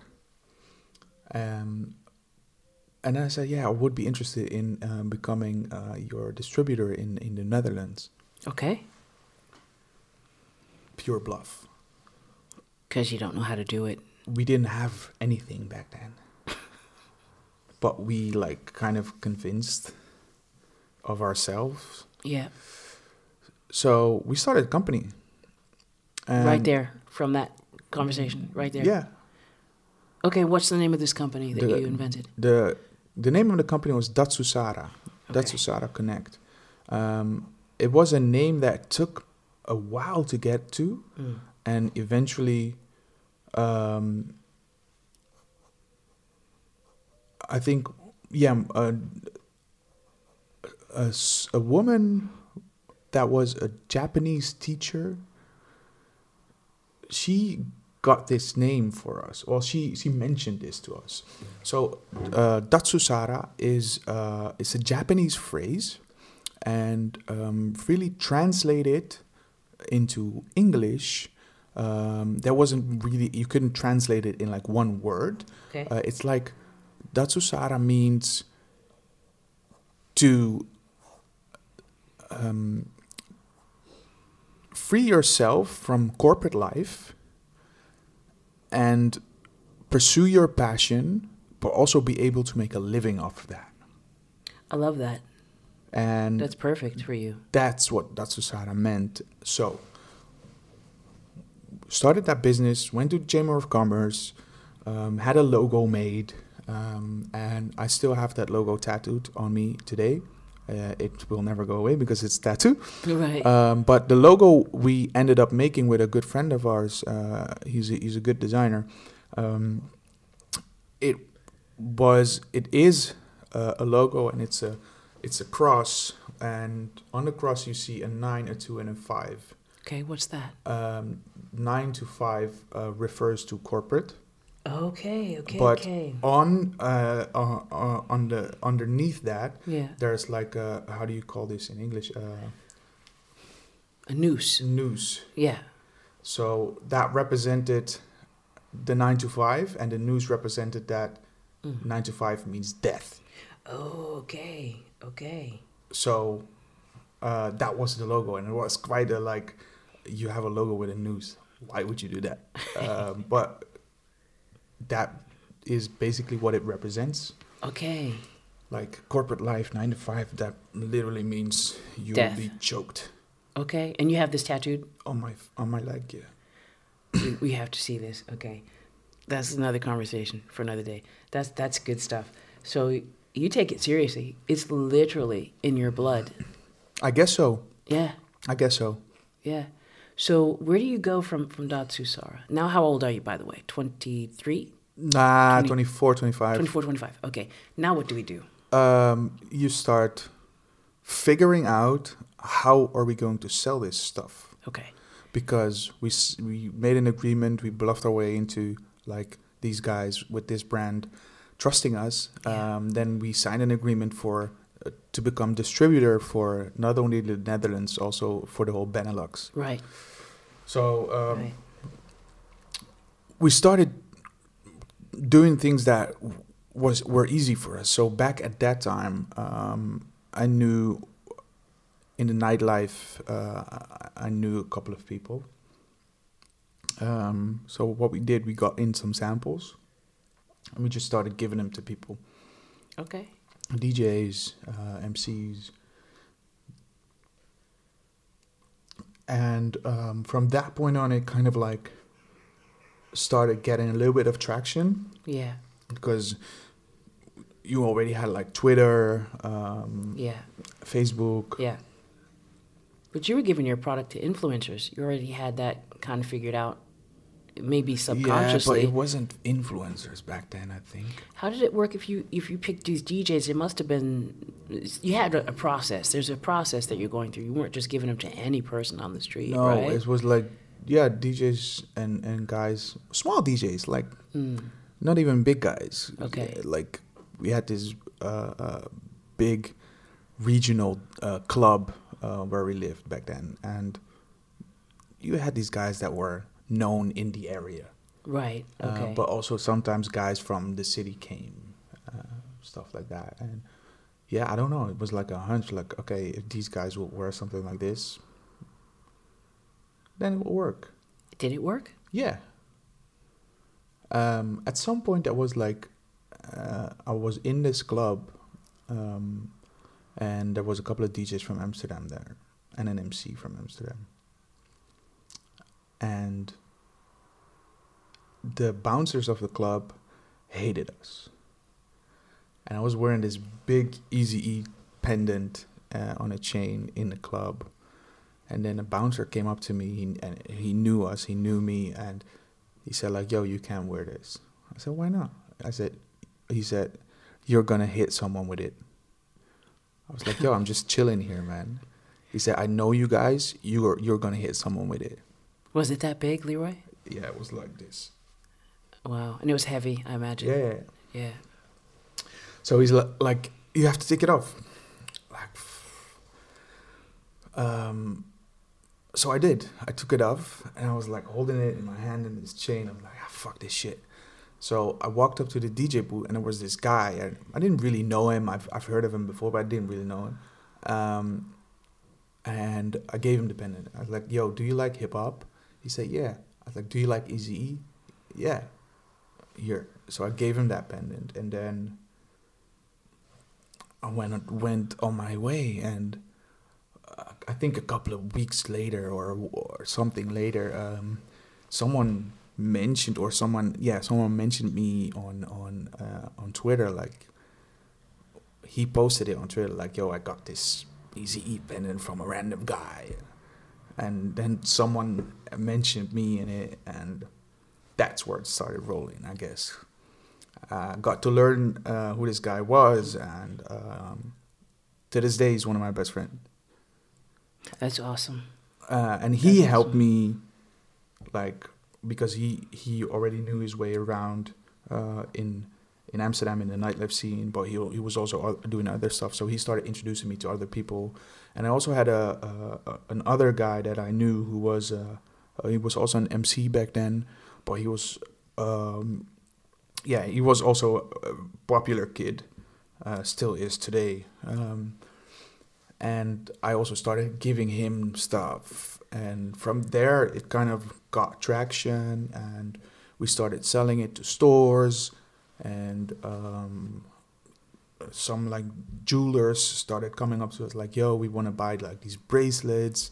And I said, "Yeah, I would be interested in becoming your distributor in the Netherlands." Okay. Pure bluff. Because you don't know how to do it. We didn't have anything back then. But we like kind of convinced of ourselves. Yeah. So we started a company. Right there, from that conversation, right there. Yeah. Okay, what's the name of this company that you invented? The name of the company was Datsusara. Okay. Datsusara Connect. It was a name that took a while to get to, and eventually, I think, a woman that was a Japanese teacher, she got this name for us. Well, she mentioned this to us. So, Datsusara is a Japanese phrase, and really translated into English, there wasn't really, you couldn't translate it in like one word. Okay. It's like Datsusara means to free yourself from corporate life and pursue your passion, but also be able to make a living off of that. I love that. And That's perfect for you. that's what Datsusara meant. So, started that business, went to Chamber of Commerce, had a logo made, and I still have that logo tattooed on me today. It will never go away because it's tattoo. Right. But the logo we ended up making with a good friend of ours, he's a good designer. It is a logo, and it's a cross, and on the cross you see a 9, a 2, and a 5. Okay, what's that? 9 to 5 refers to corporate. Okay. But on the underneath that, Yeah. there's like a, how do you call this in English? A noose. Noose. Yeah. So that represented the 9 to 5, and the noose represented that 9 to 5 means death. Oh, okay. So that was the logo, and it was quite a like, you have a logo with a noose. Why would you do that? But that is basically what it represents. Okay. Like corporate life, 9 to 5, that literally means you Death. will be choked. Okay, and you have this tattooed? On my leg, yeah. We have to see this. Okay. That's another conversation for another day. That's good stuff. So you take it seriously. It's literally in your blood. I guess so. Yeah. Yeah. So where do you go from Datsusara? Now, how old are you, by the way? 23? Nah, 24, 25. 24, 25. Okay. Now what do we do? You start figuring out, how are we going to sell this stuff? Okay. Because we made an agreement, we bluffed our way into like these guys with this brand trusting us. Yeah. Then we signed an agreement to become distributor for not only the Netherlands, also for the whole Benelux. Right. So Right. we started doing things that were easy for us. So back at that time, I knew in the nightlife, I knew a couple of people. So what we did, we got in some samples, and we just started giving them to people. Okay. DJs, MCs. And from that point on, it kind of like started getting a little bit of traction. Yeah. Because you already had like Twitter, Yeah. Facebook. Yeah. But you were giving your product to influencers. You already had that kind of figured out. maybe Yeah, subconsciously. but it wasn't influencers back then, I think. How did it work if you picked these DJs? It must have been, you had a process. There's a process that you're going through. You weren't just giving them to any person on the street, No, right? it was like, yeah, DJs and guys, small DJs, like not even big guys. Okay. Like we had this big regional club where we lived back then, and you had these guys that were known in the area. Right, okay. But also sometimes guys from the city came, stuff like that. And yeah, I don't know. It was like a hunch, like, okay, if these guys will wear something like this, then it will work. Did it work? Yeah. At some point, I was like, I was in this club, and there was a couple of DJs from Amsterdam there, and an MC from Amsterdam. And the bouncers of the club hated us. And I was wearing this big Eazy-E pendant on a chain in the club. And then a bouncer came up to me, and he knew us, he knew me, and he said, like, yo, you can't wear this. I said, why not? He said, you're gonna hit someone with it. I was like, yo, I'm just chilling here, man. He said, I know you guys, you're gonna hit someone with it. Was it that big, Leroy? Yeah, it was like this. Wow. And it was heavy, I imagine. Yeah. Yeah. So he's like, you have to take it off. Like, so I did. I took it off, and I was like holding it in my hand in this chain. I'm like, fuck this shit. So I walked up to the DJ booth, and there was this guy. I didn't really know him. I've heard of him before, but I didn't really know him. And I gave him the pendant. I was like, yo, do you like hip hop? He said, yeah. I was like, do you like Eazy-E? Yeah. Here. So I gave him that pendant, and then I went on my way, and I think a couple of weeks later or something later, someone mentioned me on Twitter. Like, he posted it on Twitter, like, yo, I got this Eazy-E pendant from a random guy, and then someone mentioned me in it, and that's where it started rolling, I guess. Got to learn who this guy was, and to this day, he's one of my best friends. That's awesome. And he helped me, like, because he already knew his way around in Amsterdam in the nightlife scene, but he was also doing other stuff. So he started introducing me to other people, and I also had another guy that I knew who was he was also an MC back then, but he was he was also a popular kid, still is today. And I also started giving him stuff, and from there it kind of got traction, and we started selling it to stores, and some like jewelers started coming up to us like, yo, we want to buy like these bracelets,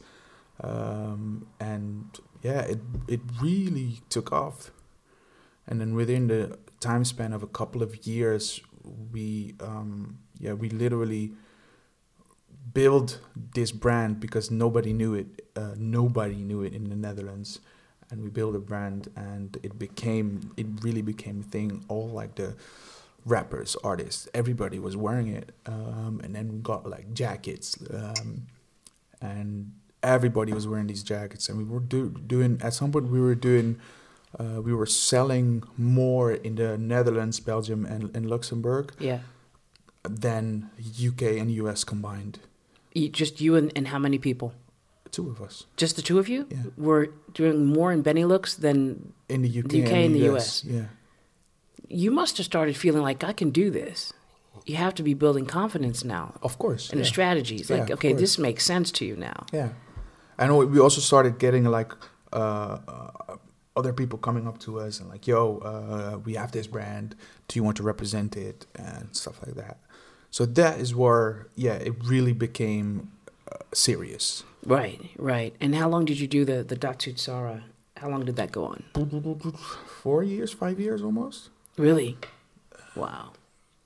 and yeah, it really took off. And then within the time span of a couple of years, we literally build this brand because nobody knew it in the Netherlands, and we built a brand, and it really became a thing. All like the rappers, artists, everybody was wearing it, and then we got like jackets, and everybody was wearing these jackets, and we were doing at some point we were selling more in the Netherlands, Belgium, and Luxembourg, than UK and US combined. Just you and how many people? Two of us. Just the two of you? Yeah. Were doing more in Benelux than in the UK, and the US. Yeah. You must have started feeling like, I can do this. You have to be building confidence now. Of course. And the strategies. Like, okay, this makes sense to you now. Yeah. And we also started getting like other people coming up to us and like, yo, we have this brand. Do you want to represent it? And stuff like that. So that is where, it really became serious. Right. And how long did you do the Datu Sara? How long did that go on? 4 years, 5 years almost. Really? Wow.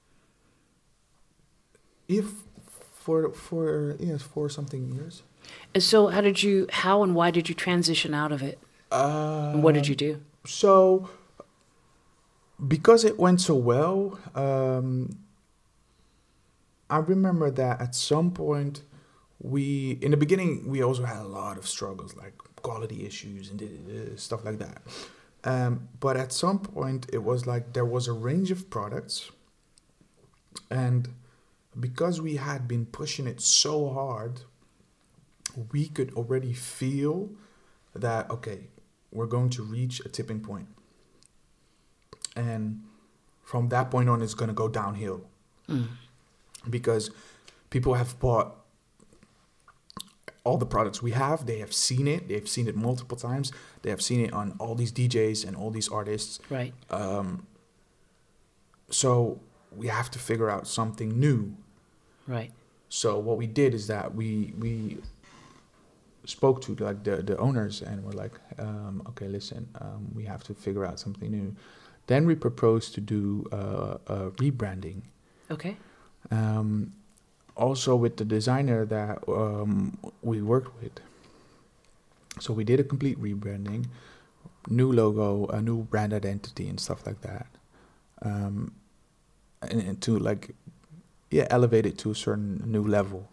For something years. And so how and why did you transition out of it? And what did you do? So because it went so well, I remember that at some point in the beginning, we also had a lot of struggles, like quality issues and stuff like that. But at some point, it was like there was a range of products, and because we had been pushing it so hard, we could already feel that, okay, we're going to reach a tipping point. And from that point on, it's going to go downhill. Because people have bought all the products we have. They have seen it. They've seen it multiple times. They have seen it on all these DJs and all these artists. Right. So we have to figure out something new. Right. So what we did is that we spoke to like the owners, and we're like, okay, listen, we have to figure out something new. Then we proposed to do a rebranding. Okay. Also with the designer that we worked with. So we did a complete rebranding, new logo, a new brand identity and stuff like that. And to like, elevate it to a certain new level.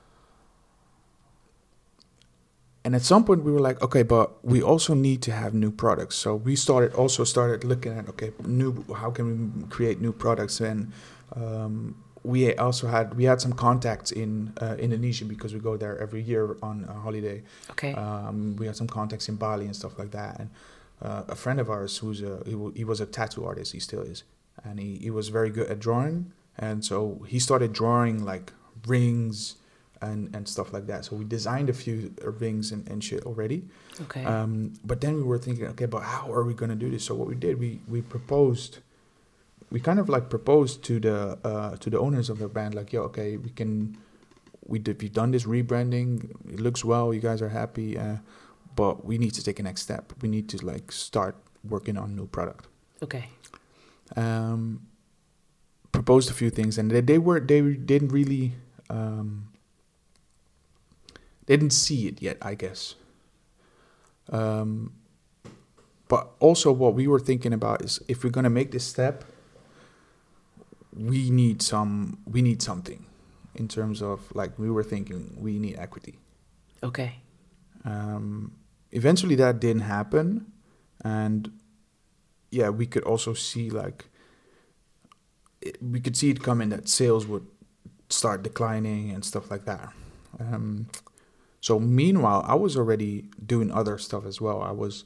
And at some point we were like, okay, but we also need to have new products. So we started looking at, okay, how can we create new products? And we had some contacts in Indonesia, because we go there every year on a holiday. Okay. We had some contacts in Bali and stuff like that. And a friend of ours he was a tattoo artist, he still is, and he was very good at drawing. And so he started drawing like rings and stuff like that. So we designed a few rings and shit already. Okay. But then we were thinking, okay, but how are we going to do this? So what we did, we proposed. We kind of like proposed to the owners of the brand, like, yo, okay, we've done this rebranding. It looks well. You guys are happy, but we need to take a next step. We need to like start working on new product. Okay. Proposed a few things, and they didn't really they didn't see it yet, I guess. But also what we were thinking about is, if we're gonna make this step, we need something in terms of, like, we were thinking we need equity. Okay. Eventually that didn't happen, and we could also see we could see it coming, that sales would start declining and stuff like that. So meanwhile, I was already doing other stuff as well. I was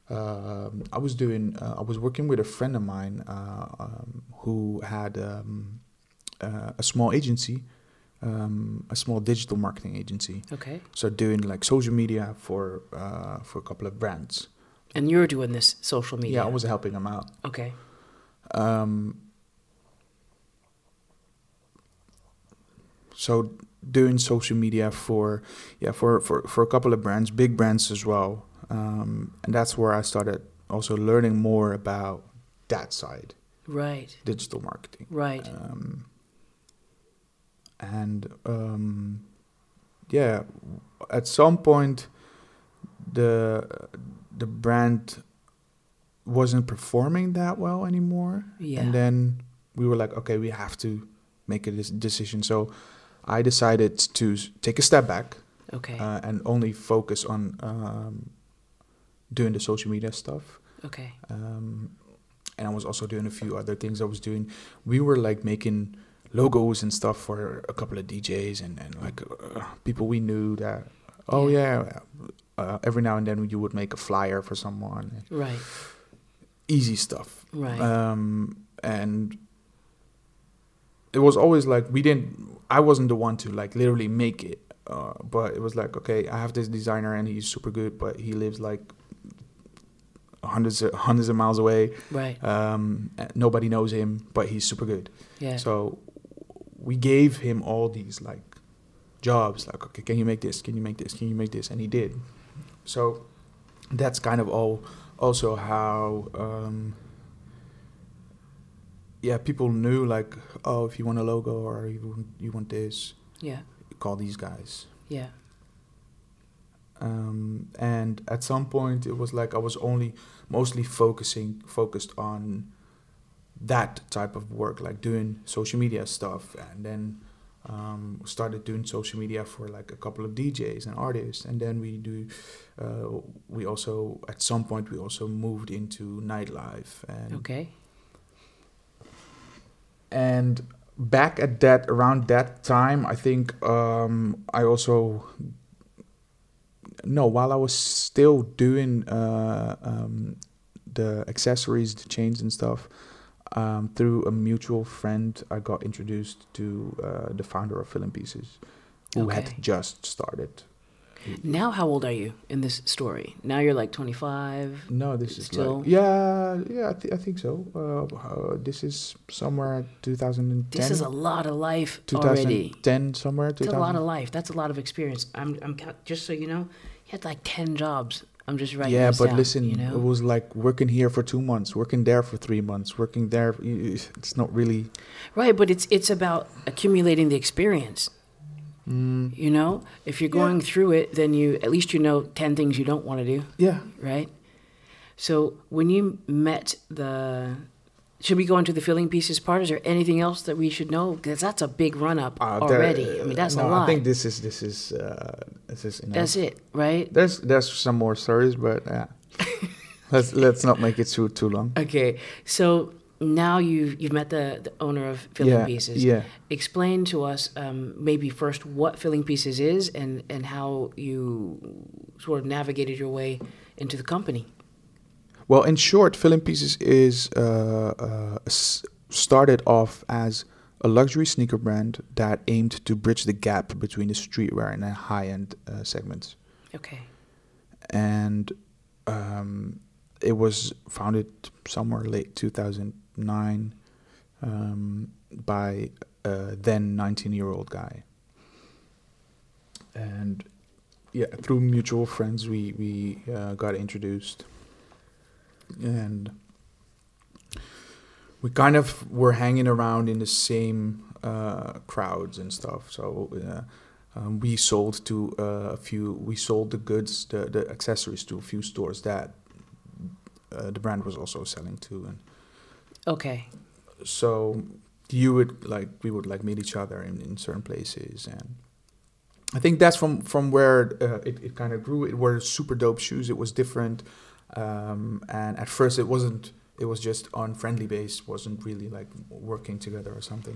working with a friend of mine who had a small agency, a small digital marketing agency. Okay. So doing like social media for a couple of brands. And you're doing this social media? Yeah, I was helping him out. Okay. So doing social media for a couple of brands, big brands as well. And that's where I started also learning more about that side. Right. Digital marketing. Right. At some point the brand wasn't performing that well anymore. Yeah. And then we were like, okay, we have to make a decision. So I decided to take a step back. Okay. And only focus on doing the social media stuff. Okay. And I was also doing a few other things I was doing. We were like making logos and stuff for a couple of DJs and like people we knew that, every now and then you would make a flyer for someone. Right. Easy stuff. Right. And it was always like I wasn't the one to like literally make it. But it was like, okay, I have this designer and he's super good, but he lives like hundreds of miles away. Right. Nobody knows him, but he's super good. Yeah. So we gave him all these like jobs, like, okay, can you make this? Can you make this? Can you make this? And he did. So that's kind of also how people knew, like, oh, if you want a logo or you want this, Yeah. call these guys. Yeah. And at some point, it was like I was only mostly focused on that type of work, like doing social media stuff, and then started doing social media for like a couple of DJs and artists, and then we also at some point we also moved into nightlife. And Okay. and back at that around that time, I think I also no while I was still doing the accessories, the chains and stuff. Through a mutual friend, I got introduced to the founder of Film Pieces, who Okay. had just started. Now, how old are you in this story? Now you're like 25. No, this is Still? like I think so. This is somewhere 2010. This is a lot of life already. 2010 somewhere. It's 2000. a lot of life. That's a lot of experience. Just so you know, you had like 10 jobs. I'm just writing Yeah, this but down, listen, you know? it was like working here for 2 months, working there for 3 months, working there. It's not really. Right, but it's about accumulating the experience. You know, if you're going through it, then at least you know 10 things you don't want to do, Yeah. right? So when you met should we go into the filling pieces part? Is there anything else that we should know? Because that's a big run up already. I mean, that's a lot. I think this is enough. That's it, right? There's some more stories, but let's not make it too long. Okay, so now you've met the owner of Filling Pieces. Yeah. Explain to us maybe first what Filling Pieces is and how you sort of navigated your way into the company. Well, in short, Filling Pieces is started off as a luxury sneaker brand that aimed to bridge the gap between the streetwear and the high-end segments. Okay. And it was founded somewhere late 2009 by a then 19-year-old guy. And yeah, through mutual friends, we got introduced. And we kind of were hanging around in the same crowds and stuff. So we sold we sold the goods, the accessories to a few stores that the brand was also selling to. And Okay. so we would meet each other in certain places. And I think that's from where it kind of grew. It were super dope shoes. It was different. And at first it was just on friendly base, wasn't really like working together or something.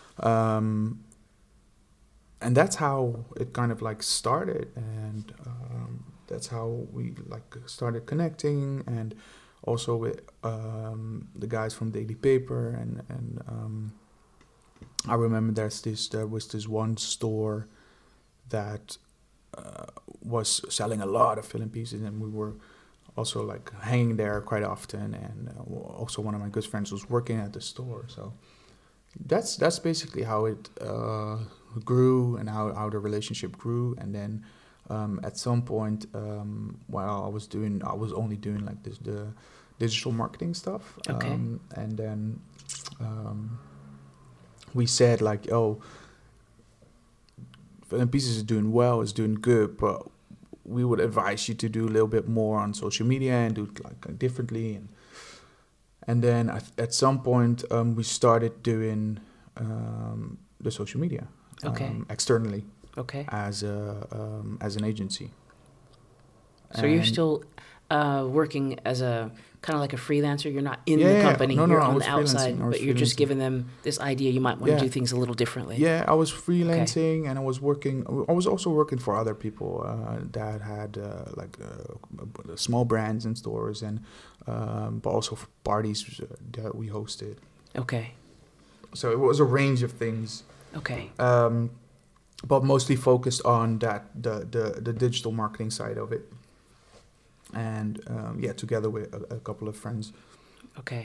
And that's how it kind of like started. And that's how we like started connecting, and also with the guys from Daily Paper. And I remember there was this one store that was selling a lot of Filling Pieces, and we were also like hanging there quite often, and also one of my good friends was working at the store. So that's basically how it grew and how the relationship grew. And then at some point, while I was only doing like the digital marketing stuff. Okay. And then we said like, oh, Filling Pieces is doing well, is doing good, but we would advise you to do a little bit more on social media and do it like differently. And then at some point we started doing the social media externally. Okay. As an agency. So you're And- still working as a kind of like a freelancer. You're not in the Yeah, company. no, You're I on was the outside, freelancing. I was but you're just freelancing. giving them this idea. You might want Yeah. to do things a little differently. Yeah, I was freelancing, and I was also working for other people that had small brands and stores, and but also for parties that we hosted. Okay. So it was a range of things, Okay. but mostly focused on the digital marketing side of it. And together with a couple of friends. Okay.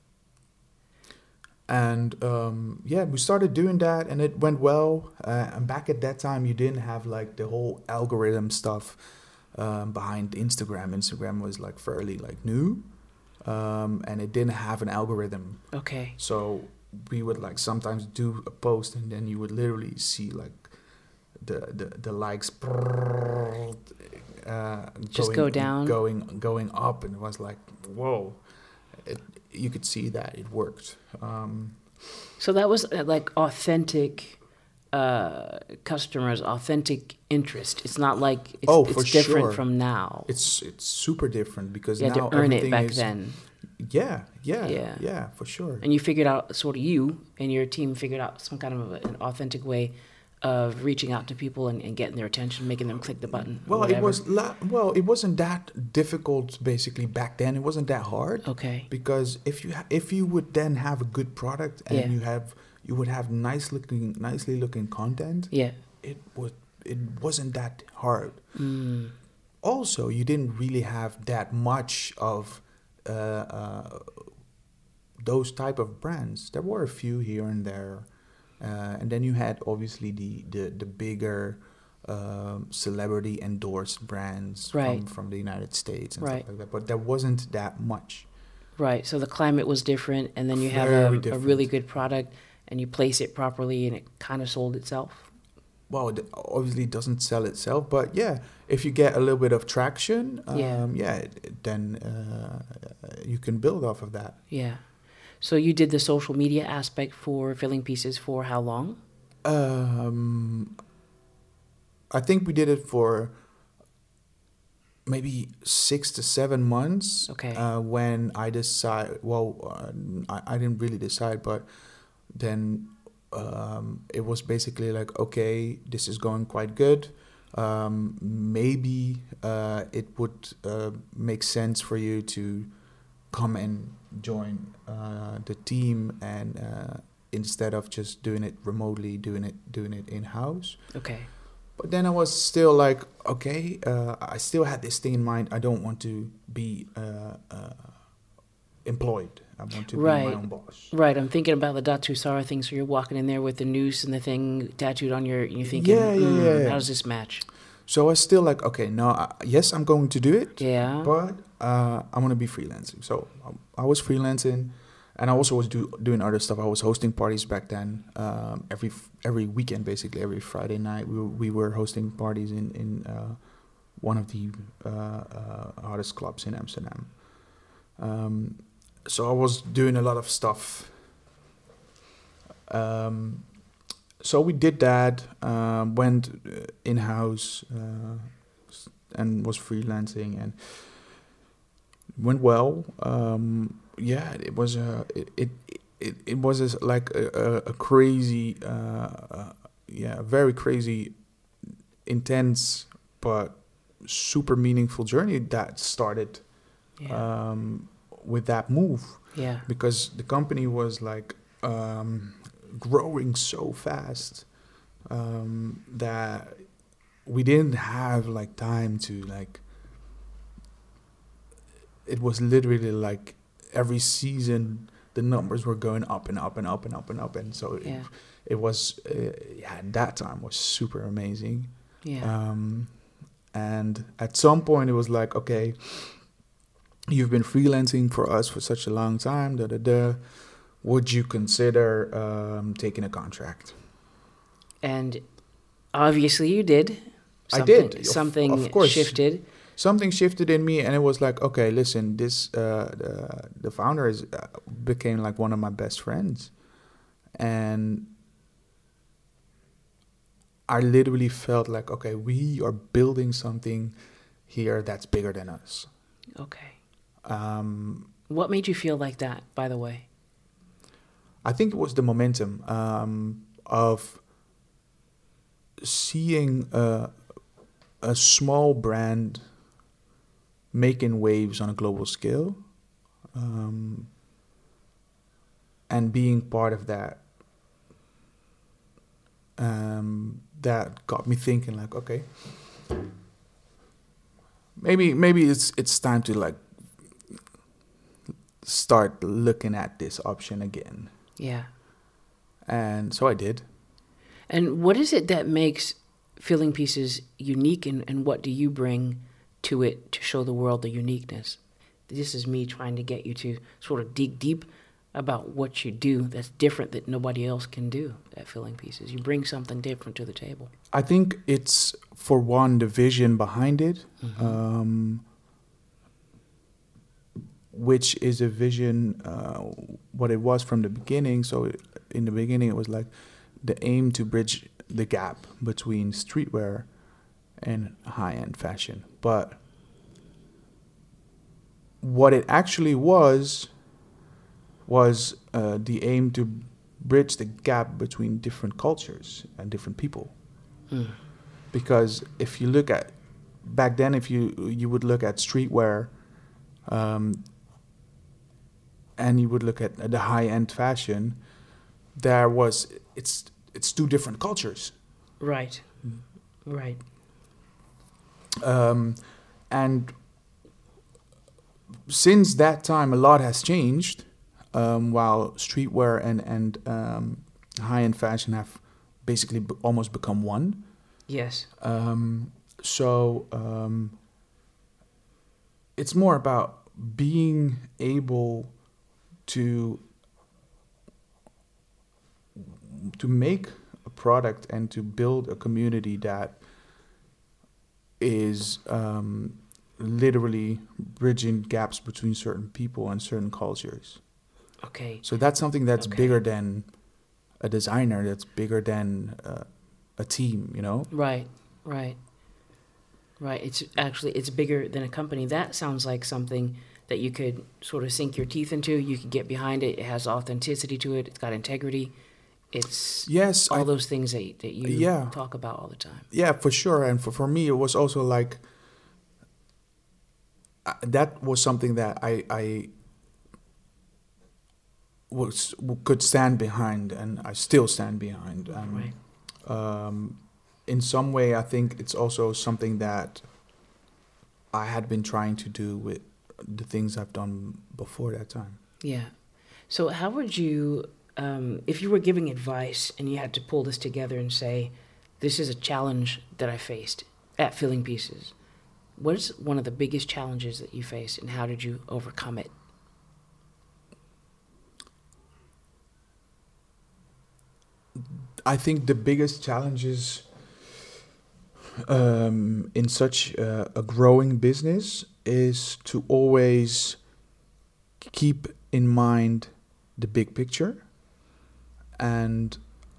And we started doing that, and it went well. And back at that time, you didn't have like the whole algorithm stuff behind Instagram. Instagram was like fairly like new, and it didn't have an algorithm. Okay. So we would like sometimes do a post, and then you would literally see like the likes Just go down. going up, and it was like, whoa. You could see that it worked. So that was like authentic customers, authentic interest. It's not like it's different sure. from now. It's super different because You had now to earn it everything back is, then. Yeah, for sure. And you figured out, sort of you and your team figured out some kind of an authentic way of reaching out to people and getting their attention, making them click the button. Well, it wasn't that difficult basically back then. It wasn't that hard. Okay. Because if you would then have a good product and you would have nicely looking content. Yeah. It wasn't that hard. Mm. Also, you didn't really have that much of those type of brands. There were a few here and there. And then you had obviously the bigger celebrity endorsed brands from the United States and stuff like that. But there wasn't that much. Right. So the climate was different, and then you have a really good product, and you place it properly, and it kind of sold itself. Well, it obviously doesn't sell itself, but yeah, if you get a little bit of traction, then you can build off of that. Yeah. So you did the social media aspect for Filling Pieces for how long? I think we did it for maybe 6 to 7 months. Okay. When I decided, I didn't really decide, but then it was basically like, okay, this is going quite good. Maybe it would make sense for you to come and join the team, and instead of just doing it remotely, doing it in-house. Okay. But then I was still like, okay, I still had this thing in mind. I don't want to be employed. I want to be my own boss. Right. I'm thinking about the Datu Sara thing. So you're walking in there with the noose and the thing tattooed on your, you're thinking, how does this match? So I was still like, okay, no, yes, I'm going to do it. Yeah. But I want to be freelancing. So I was freelancing, and I also was doing other stuff. I was hosting parties back then. Every weekend, basically, every Friday night, we were hosting parties in one of the hottest clubs in Amsterdam. So I was doing a lot of stuff. So we did that, went in-house and was freelancing, and went well. It was like a crazy, very crazy, intense, but super meaningful journey that started with that move. Yeah. Because the company was like growing so fast that we didn't have like time to like. It was literally like every season the numbers were going up and up and up and up and up, and so it was at that time was super amazing. Yeah. And at some point it was like, okay, you've been freelancing for us for such a long time. Would you consider taking a contract? And obviously you did. I did. Something of course. shifted. Something shifted in me, and it was like, okay, listen, this the founder became like one of my best friends, and I literally felt like, okay, we are building something here that's bigger than us. Okay. What made you feel like that, by the way? I think it was the momentum of seeing a small brand making waves on a global scale, and being part of that. That got me thinking, like, okay, maybe it's time to like start looking at this option again. Yeah. And so I did. And what is it that makes Filling Pieces unique, and what do you bring to it to show the world the uniqueness? This is me trying to get you to sort of dig deep about what you do that's different that nobody else can do at Filling Pieces? You bring something different to the table. I think it's, for one, the vision behind it, which is a vision, what it was from the beginning. So in the beginning, it was like the aim to bridge the gap between streetwear and high-end fashion. But what it actually was the aim to bridge the gap between different cultures and different people. Because if you look at, back then, if you would look at streetwear, and you would look at the high-end fashion, it's two different cultures. Right. Right. And since that time, a lot has changed. While streetwear and high-end fashion have basically almost become one. Yes. So it's more about being able to make a product and to build a community that is literally bridging gaps between certain people and certain cultures. Okay. So that's something that's Okay. bigger than a designer, that's bigger than a team, you know? Right. Right. Right. It's bigger than a company. That sounds like something that you could sort of sink your teeth into. You could get behind it. It has authenticity to it. It's got integrity. It's Yes. all those things that you Yeah. talk about all the time. Yeah, for sure. And for me, it was also like, that was something that I could stand behind, and I still stand behind. Right. In some way, I think it's also something that I had been trying to do with the things I've done before that time. Yeah. So how would you, if you were giving advice and you had to pull this together and say, this is a challenge that I faced at Filling Pieces, what is one of the biggest challenges that you faced, and how did you overcome it? I think the biggest challenges in such a growing business is to always keep in mind the big picture and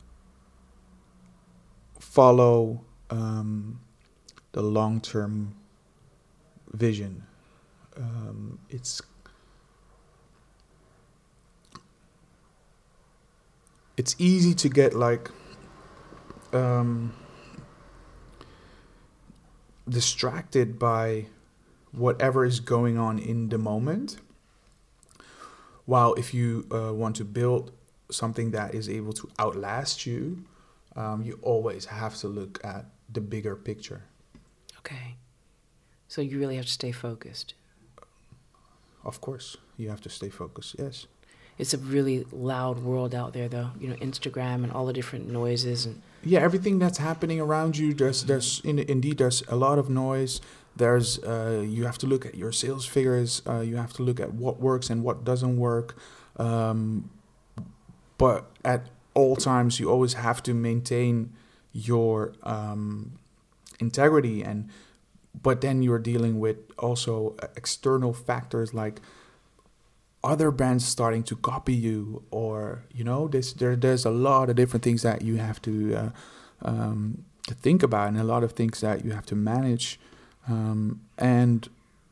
follow the long-term vision. It's easy to get like distracted by whatever is going on in the moment. While if you want to build something that is able to outlast you, you always have to look at the bigger picture. Okay. So you really have to stay focused. Of course, you have to stay focused, yes. It's a really loud world out there, though. You know, Instagram and all the different noises and Yeah, everything that's happening around you, indeed there's a lot of noise. There's you have to look at your sales figures. You have to look at what works and what doesn't work. But at all times, you always have to maintain your integrity. But then you're dealing with also external factors like other brands starting to copy you, or there's a lot of different things that you have to think about, and a lot of things that you have to manage, and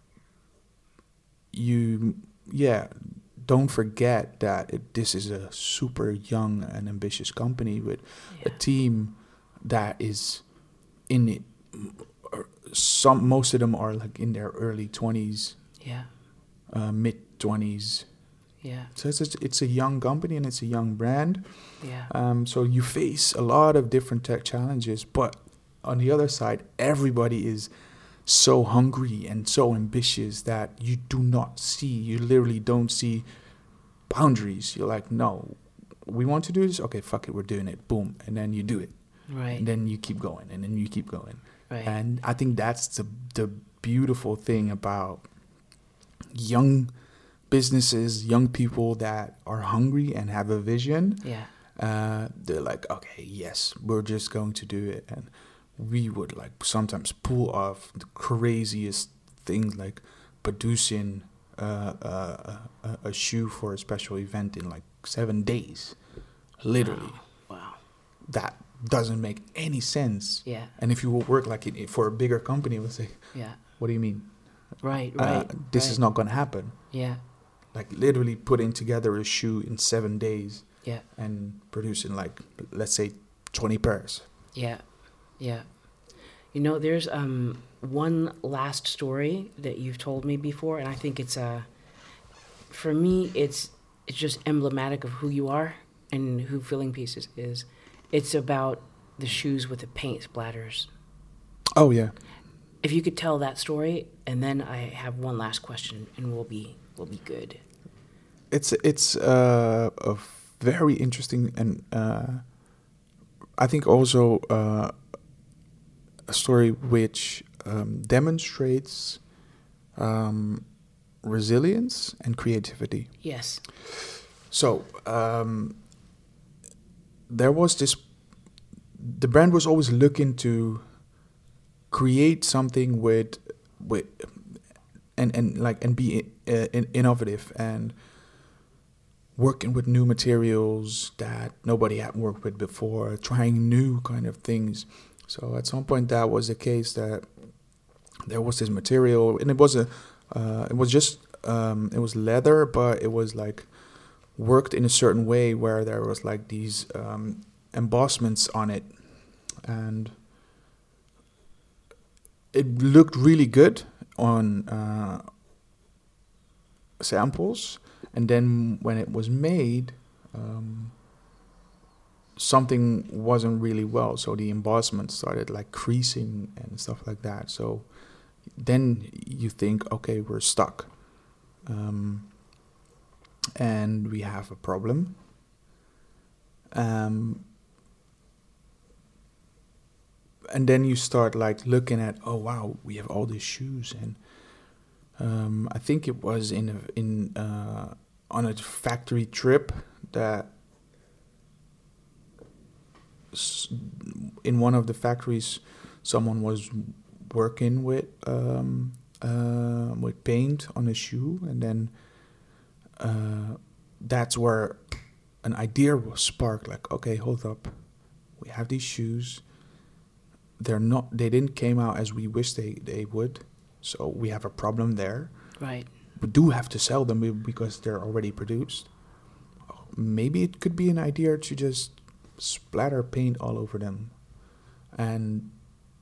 don't forget that this is a super young and ambitious company with a team that is in it. Most of them are like in their early 20s, mid 20s. Yeah. So it's a young company and it's a young brand. Yeah. So you face a lot of different tech challenges, but on the other side, everybody is so hungry and so ambitious that you literally don't see boundaries. You're like, no, we want to do this. Okay, fuck it, we're doing it. Boom. And then you do it. Right. And then you keep going, and then you keep going. Right. And I think that's the beautiful thing about young businesses, young people that are hungry and have a vision. Yeah. They're like, okay, yes, we're just going to do it. And we would like sometimes pull off the craziest things, like producing a shoe for a special event in like 7 days, literally. Wow. That doesn't make any sense. Yeah. And if you will work like for a bigger company, it would say, Yeah. what do you mean? Right. This is not going to happen. Yeah. Like literally putting together a shoe in 7 days. Yeah. And producing like, let's say, 20 pairs. Yeah. Yeah. You know, there's one last story that you've told me before, and I think it's for me it's just emblematic of who you are and who Filling Pieces is. It's about the shoes with the paint splatters. Oh yeah. If you could tell that story, and then I have one last question, and we'll be good. It's a very interesting and I think also a story which demonstrates resilience and creativity. Yes. So there was the brand was always looking to create something with and be innovative and working with new materials that nobody had worked with before, trying new kind of things. So at some point that was the case, that there was this material, and it was leather, but it was like worked in a certain way where there was like these embossments on it, and it looked really good on samples. And then when it was made, something wasn't really well. So the embossment started like creasing and stuff like that. So then you think, okay, we're stuck. And we have a problem. And then you start like looking at, oh wow, we have all these shoes, and I think it was on a factory trip that in one of the factories someone was working with paint on a shoe, and then that's where an idea was sparked. Like, okay, hold up, we have these shoes. They didn't came out as we wish they would. So we have a problem there. Right. We do have to sell them because they're already produced. Maybe it could be an idea to just splatter paint all over them. And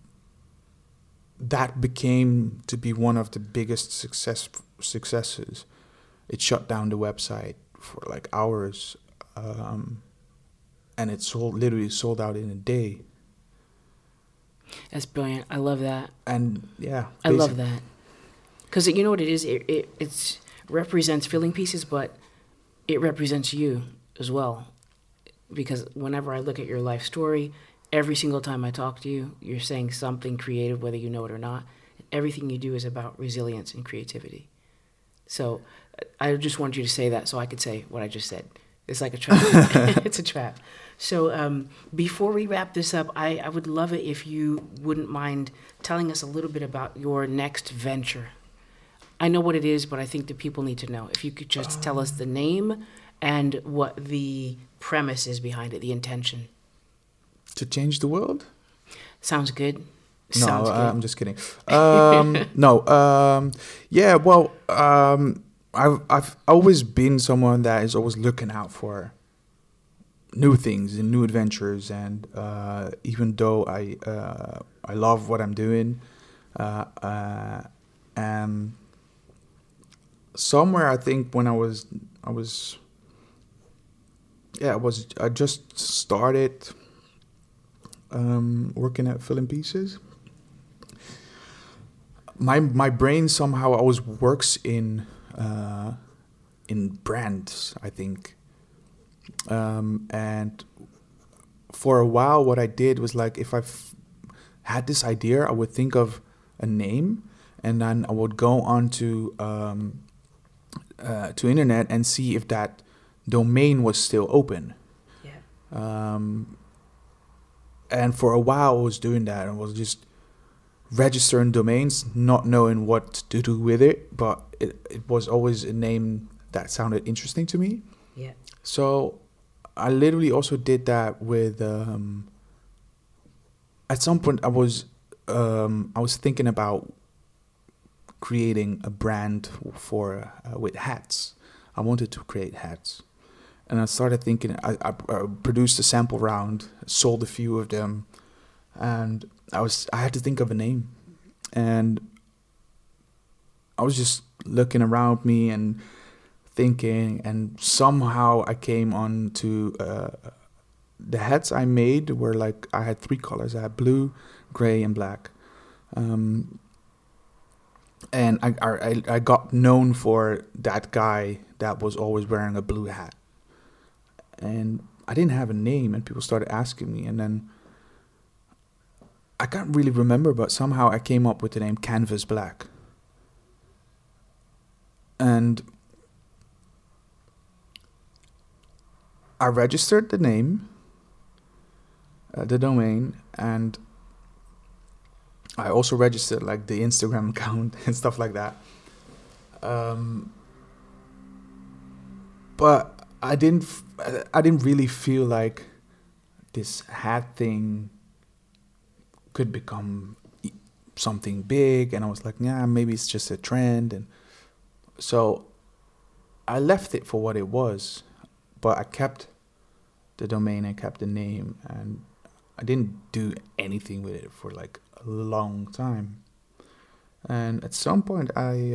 that became to be one of the biggest successes. It shut down the website for like hours. And it literally sold out in a day. That's brilliant. I love that. And yeah, I love that. Because you know what it is? It represents Filling Pieces, but it represents you as well. Because whenever I look at your life story, every single time I talk to you, you're saying something creative, whether you know it or not. Everything you do is about resilience and creativity. So I just wanted you to say that so I could say what I just said. It's like a trap. It's a trap. So before we wrap this up, I would love it if you wouldn't mind telling us a little bit about your next venture. I know what it is, but I think the people need to know. If you could just tell us the name and what the premise is behind it, the intention. To change the world? Sounds good. No, Sounds good. I'm just kidding. Yeah, well, I've always been someone that is always looking out for new things and new adventures, and even though I love what I'm doing, and somewhere I think when I just started working at Filling Pieces. My brain somehow always works in brands, I think. And for a while, what I did was like, if I had this idea, I would think of a name, and then I would go on to to internet and see if that domain was still open. Yeah. And for a while I was doing that. I was just registering domains, not knowing what to do with it, but it was always a name that sounded interesting to me. Yeah. So I literally also did that with at some point I was thinking about creating a brand for with hats. I wanted to create hats, and I started thinking. I produced a sample round, sold a few of them, and I had to think of a name, and I was just looking around me and thinking, and somehow I came on to the hats I made were like, I had 3 colors. I had blue, gray, and black. And I got known for that guy that was always wearing a blue hat. And I didn't have a name, and people started asking me. And then I can't really remember, but somehow I came up with the name Canvas Black. And I registered the name, the domain, and I also registered like the Instagram account and stuff like that. But I didn't really feel like this hat thing could become something big, and I was like, yeah, maybe it's just a trend. And so I left it for what it was, but I kept the domain, I kept the name, and I didn't do anything with it for like a long time. And at some point I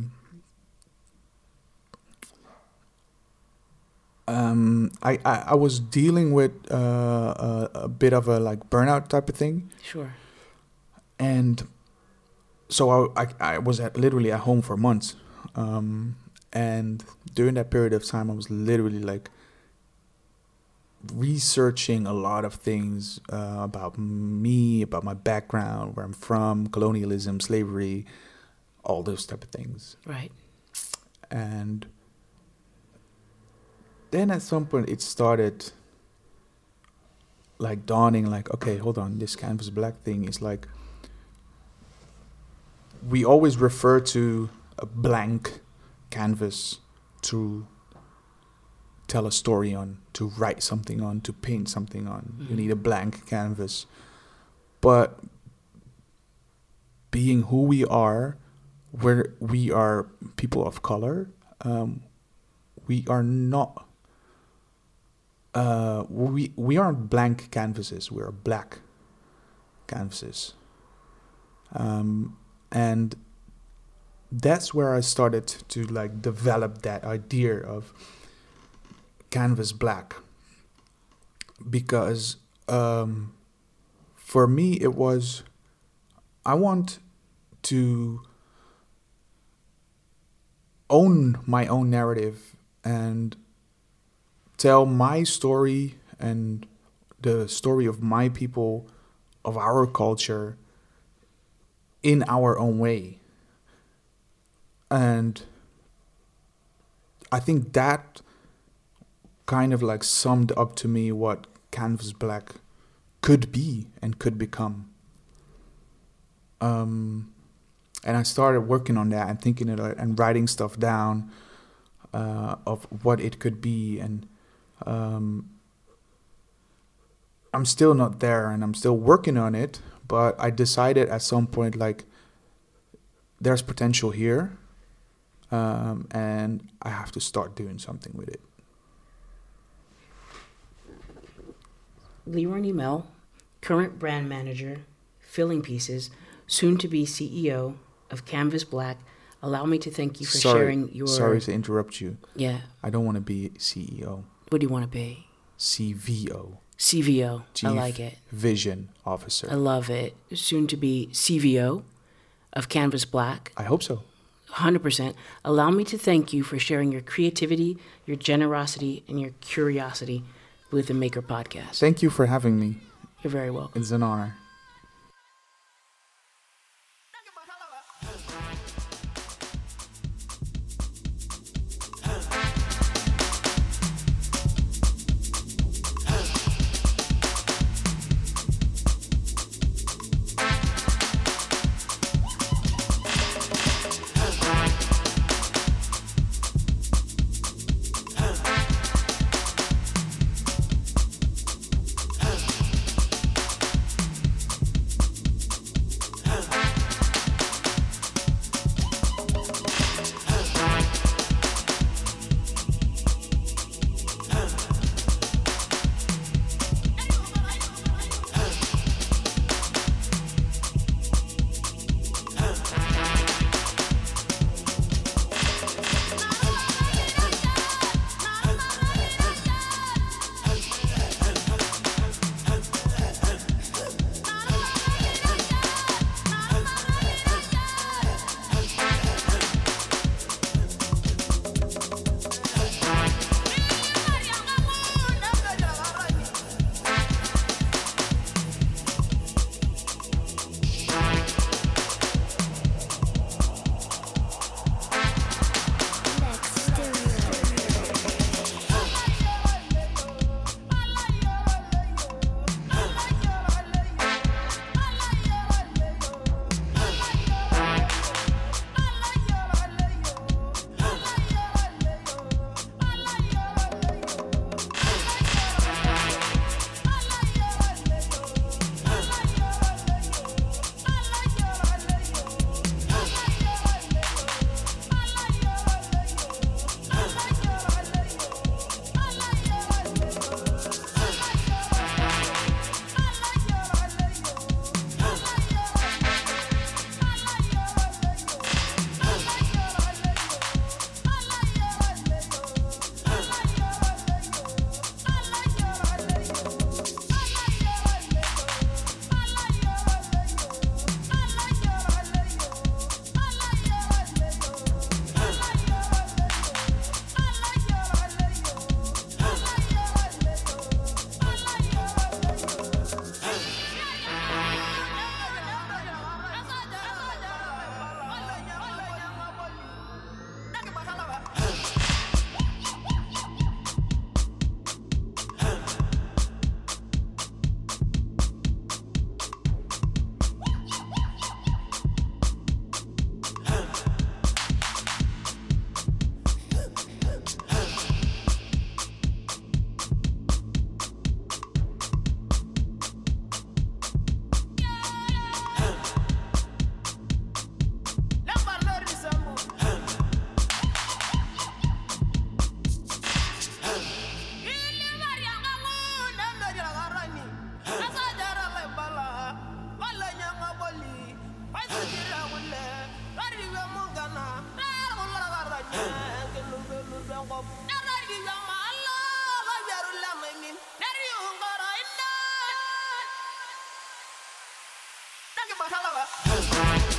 was dealing with a bit of a like burnout type of thing. Sure. And so I was literally at home for months. And during that period of time, I was literally like researching a lot of things about me, about my background, where I'm from, colonialism, slavery, all those type of things. Right. And then at some point it started like dawning, like, okay, hold on, this Canvas Black thing is like, we always refer to a blank canvas to tell a story on, to write something on, to paint something on. Mm-hmm. You need a blank canvas. But being who we are, where we are people of color, we are not. We aren't blank canvases. We are black canvases. And that's where I started to like develop that idea of Canvas Black, because for me it was, I want to own my own narrative and tell my story and the story of my people, of our culture, in our own way. And I think that kind of like summed up to me what Canvas Black could be and could become. And I started working on that and thinking about it and writing stuff down of what it could be. And I'm still not there, and I'm still working on it, but I decided at some point, like, there's potential here, and I have to start doing something with it. Leroy Nemel, current brand manager, Filling Pieces, soon to be CEO of Canvas Black. Allow me to thank you for sharing your... Sorry to interrupt you. Yeah. I don't want to be CEO. What do you want to be? CVO. CVO. Chief I like it. Vision Officer. I love it. Soon to be CVO of Canvas Black. I hope so. 100%. Allow me to thank you for sharing your creativity, your generosity, and your curiosity with the Maker Podcast. Thank you for having me. You're very welcome. It's an honor. Now get my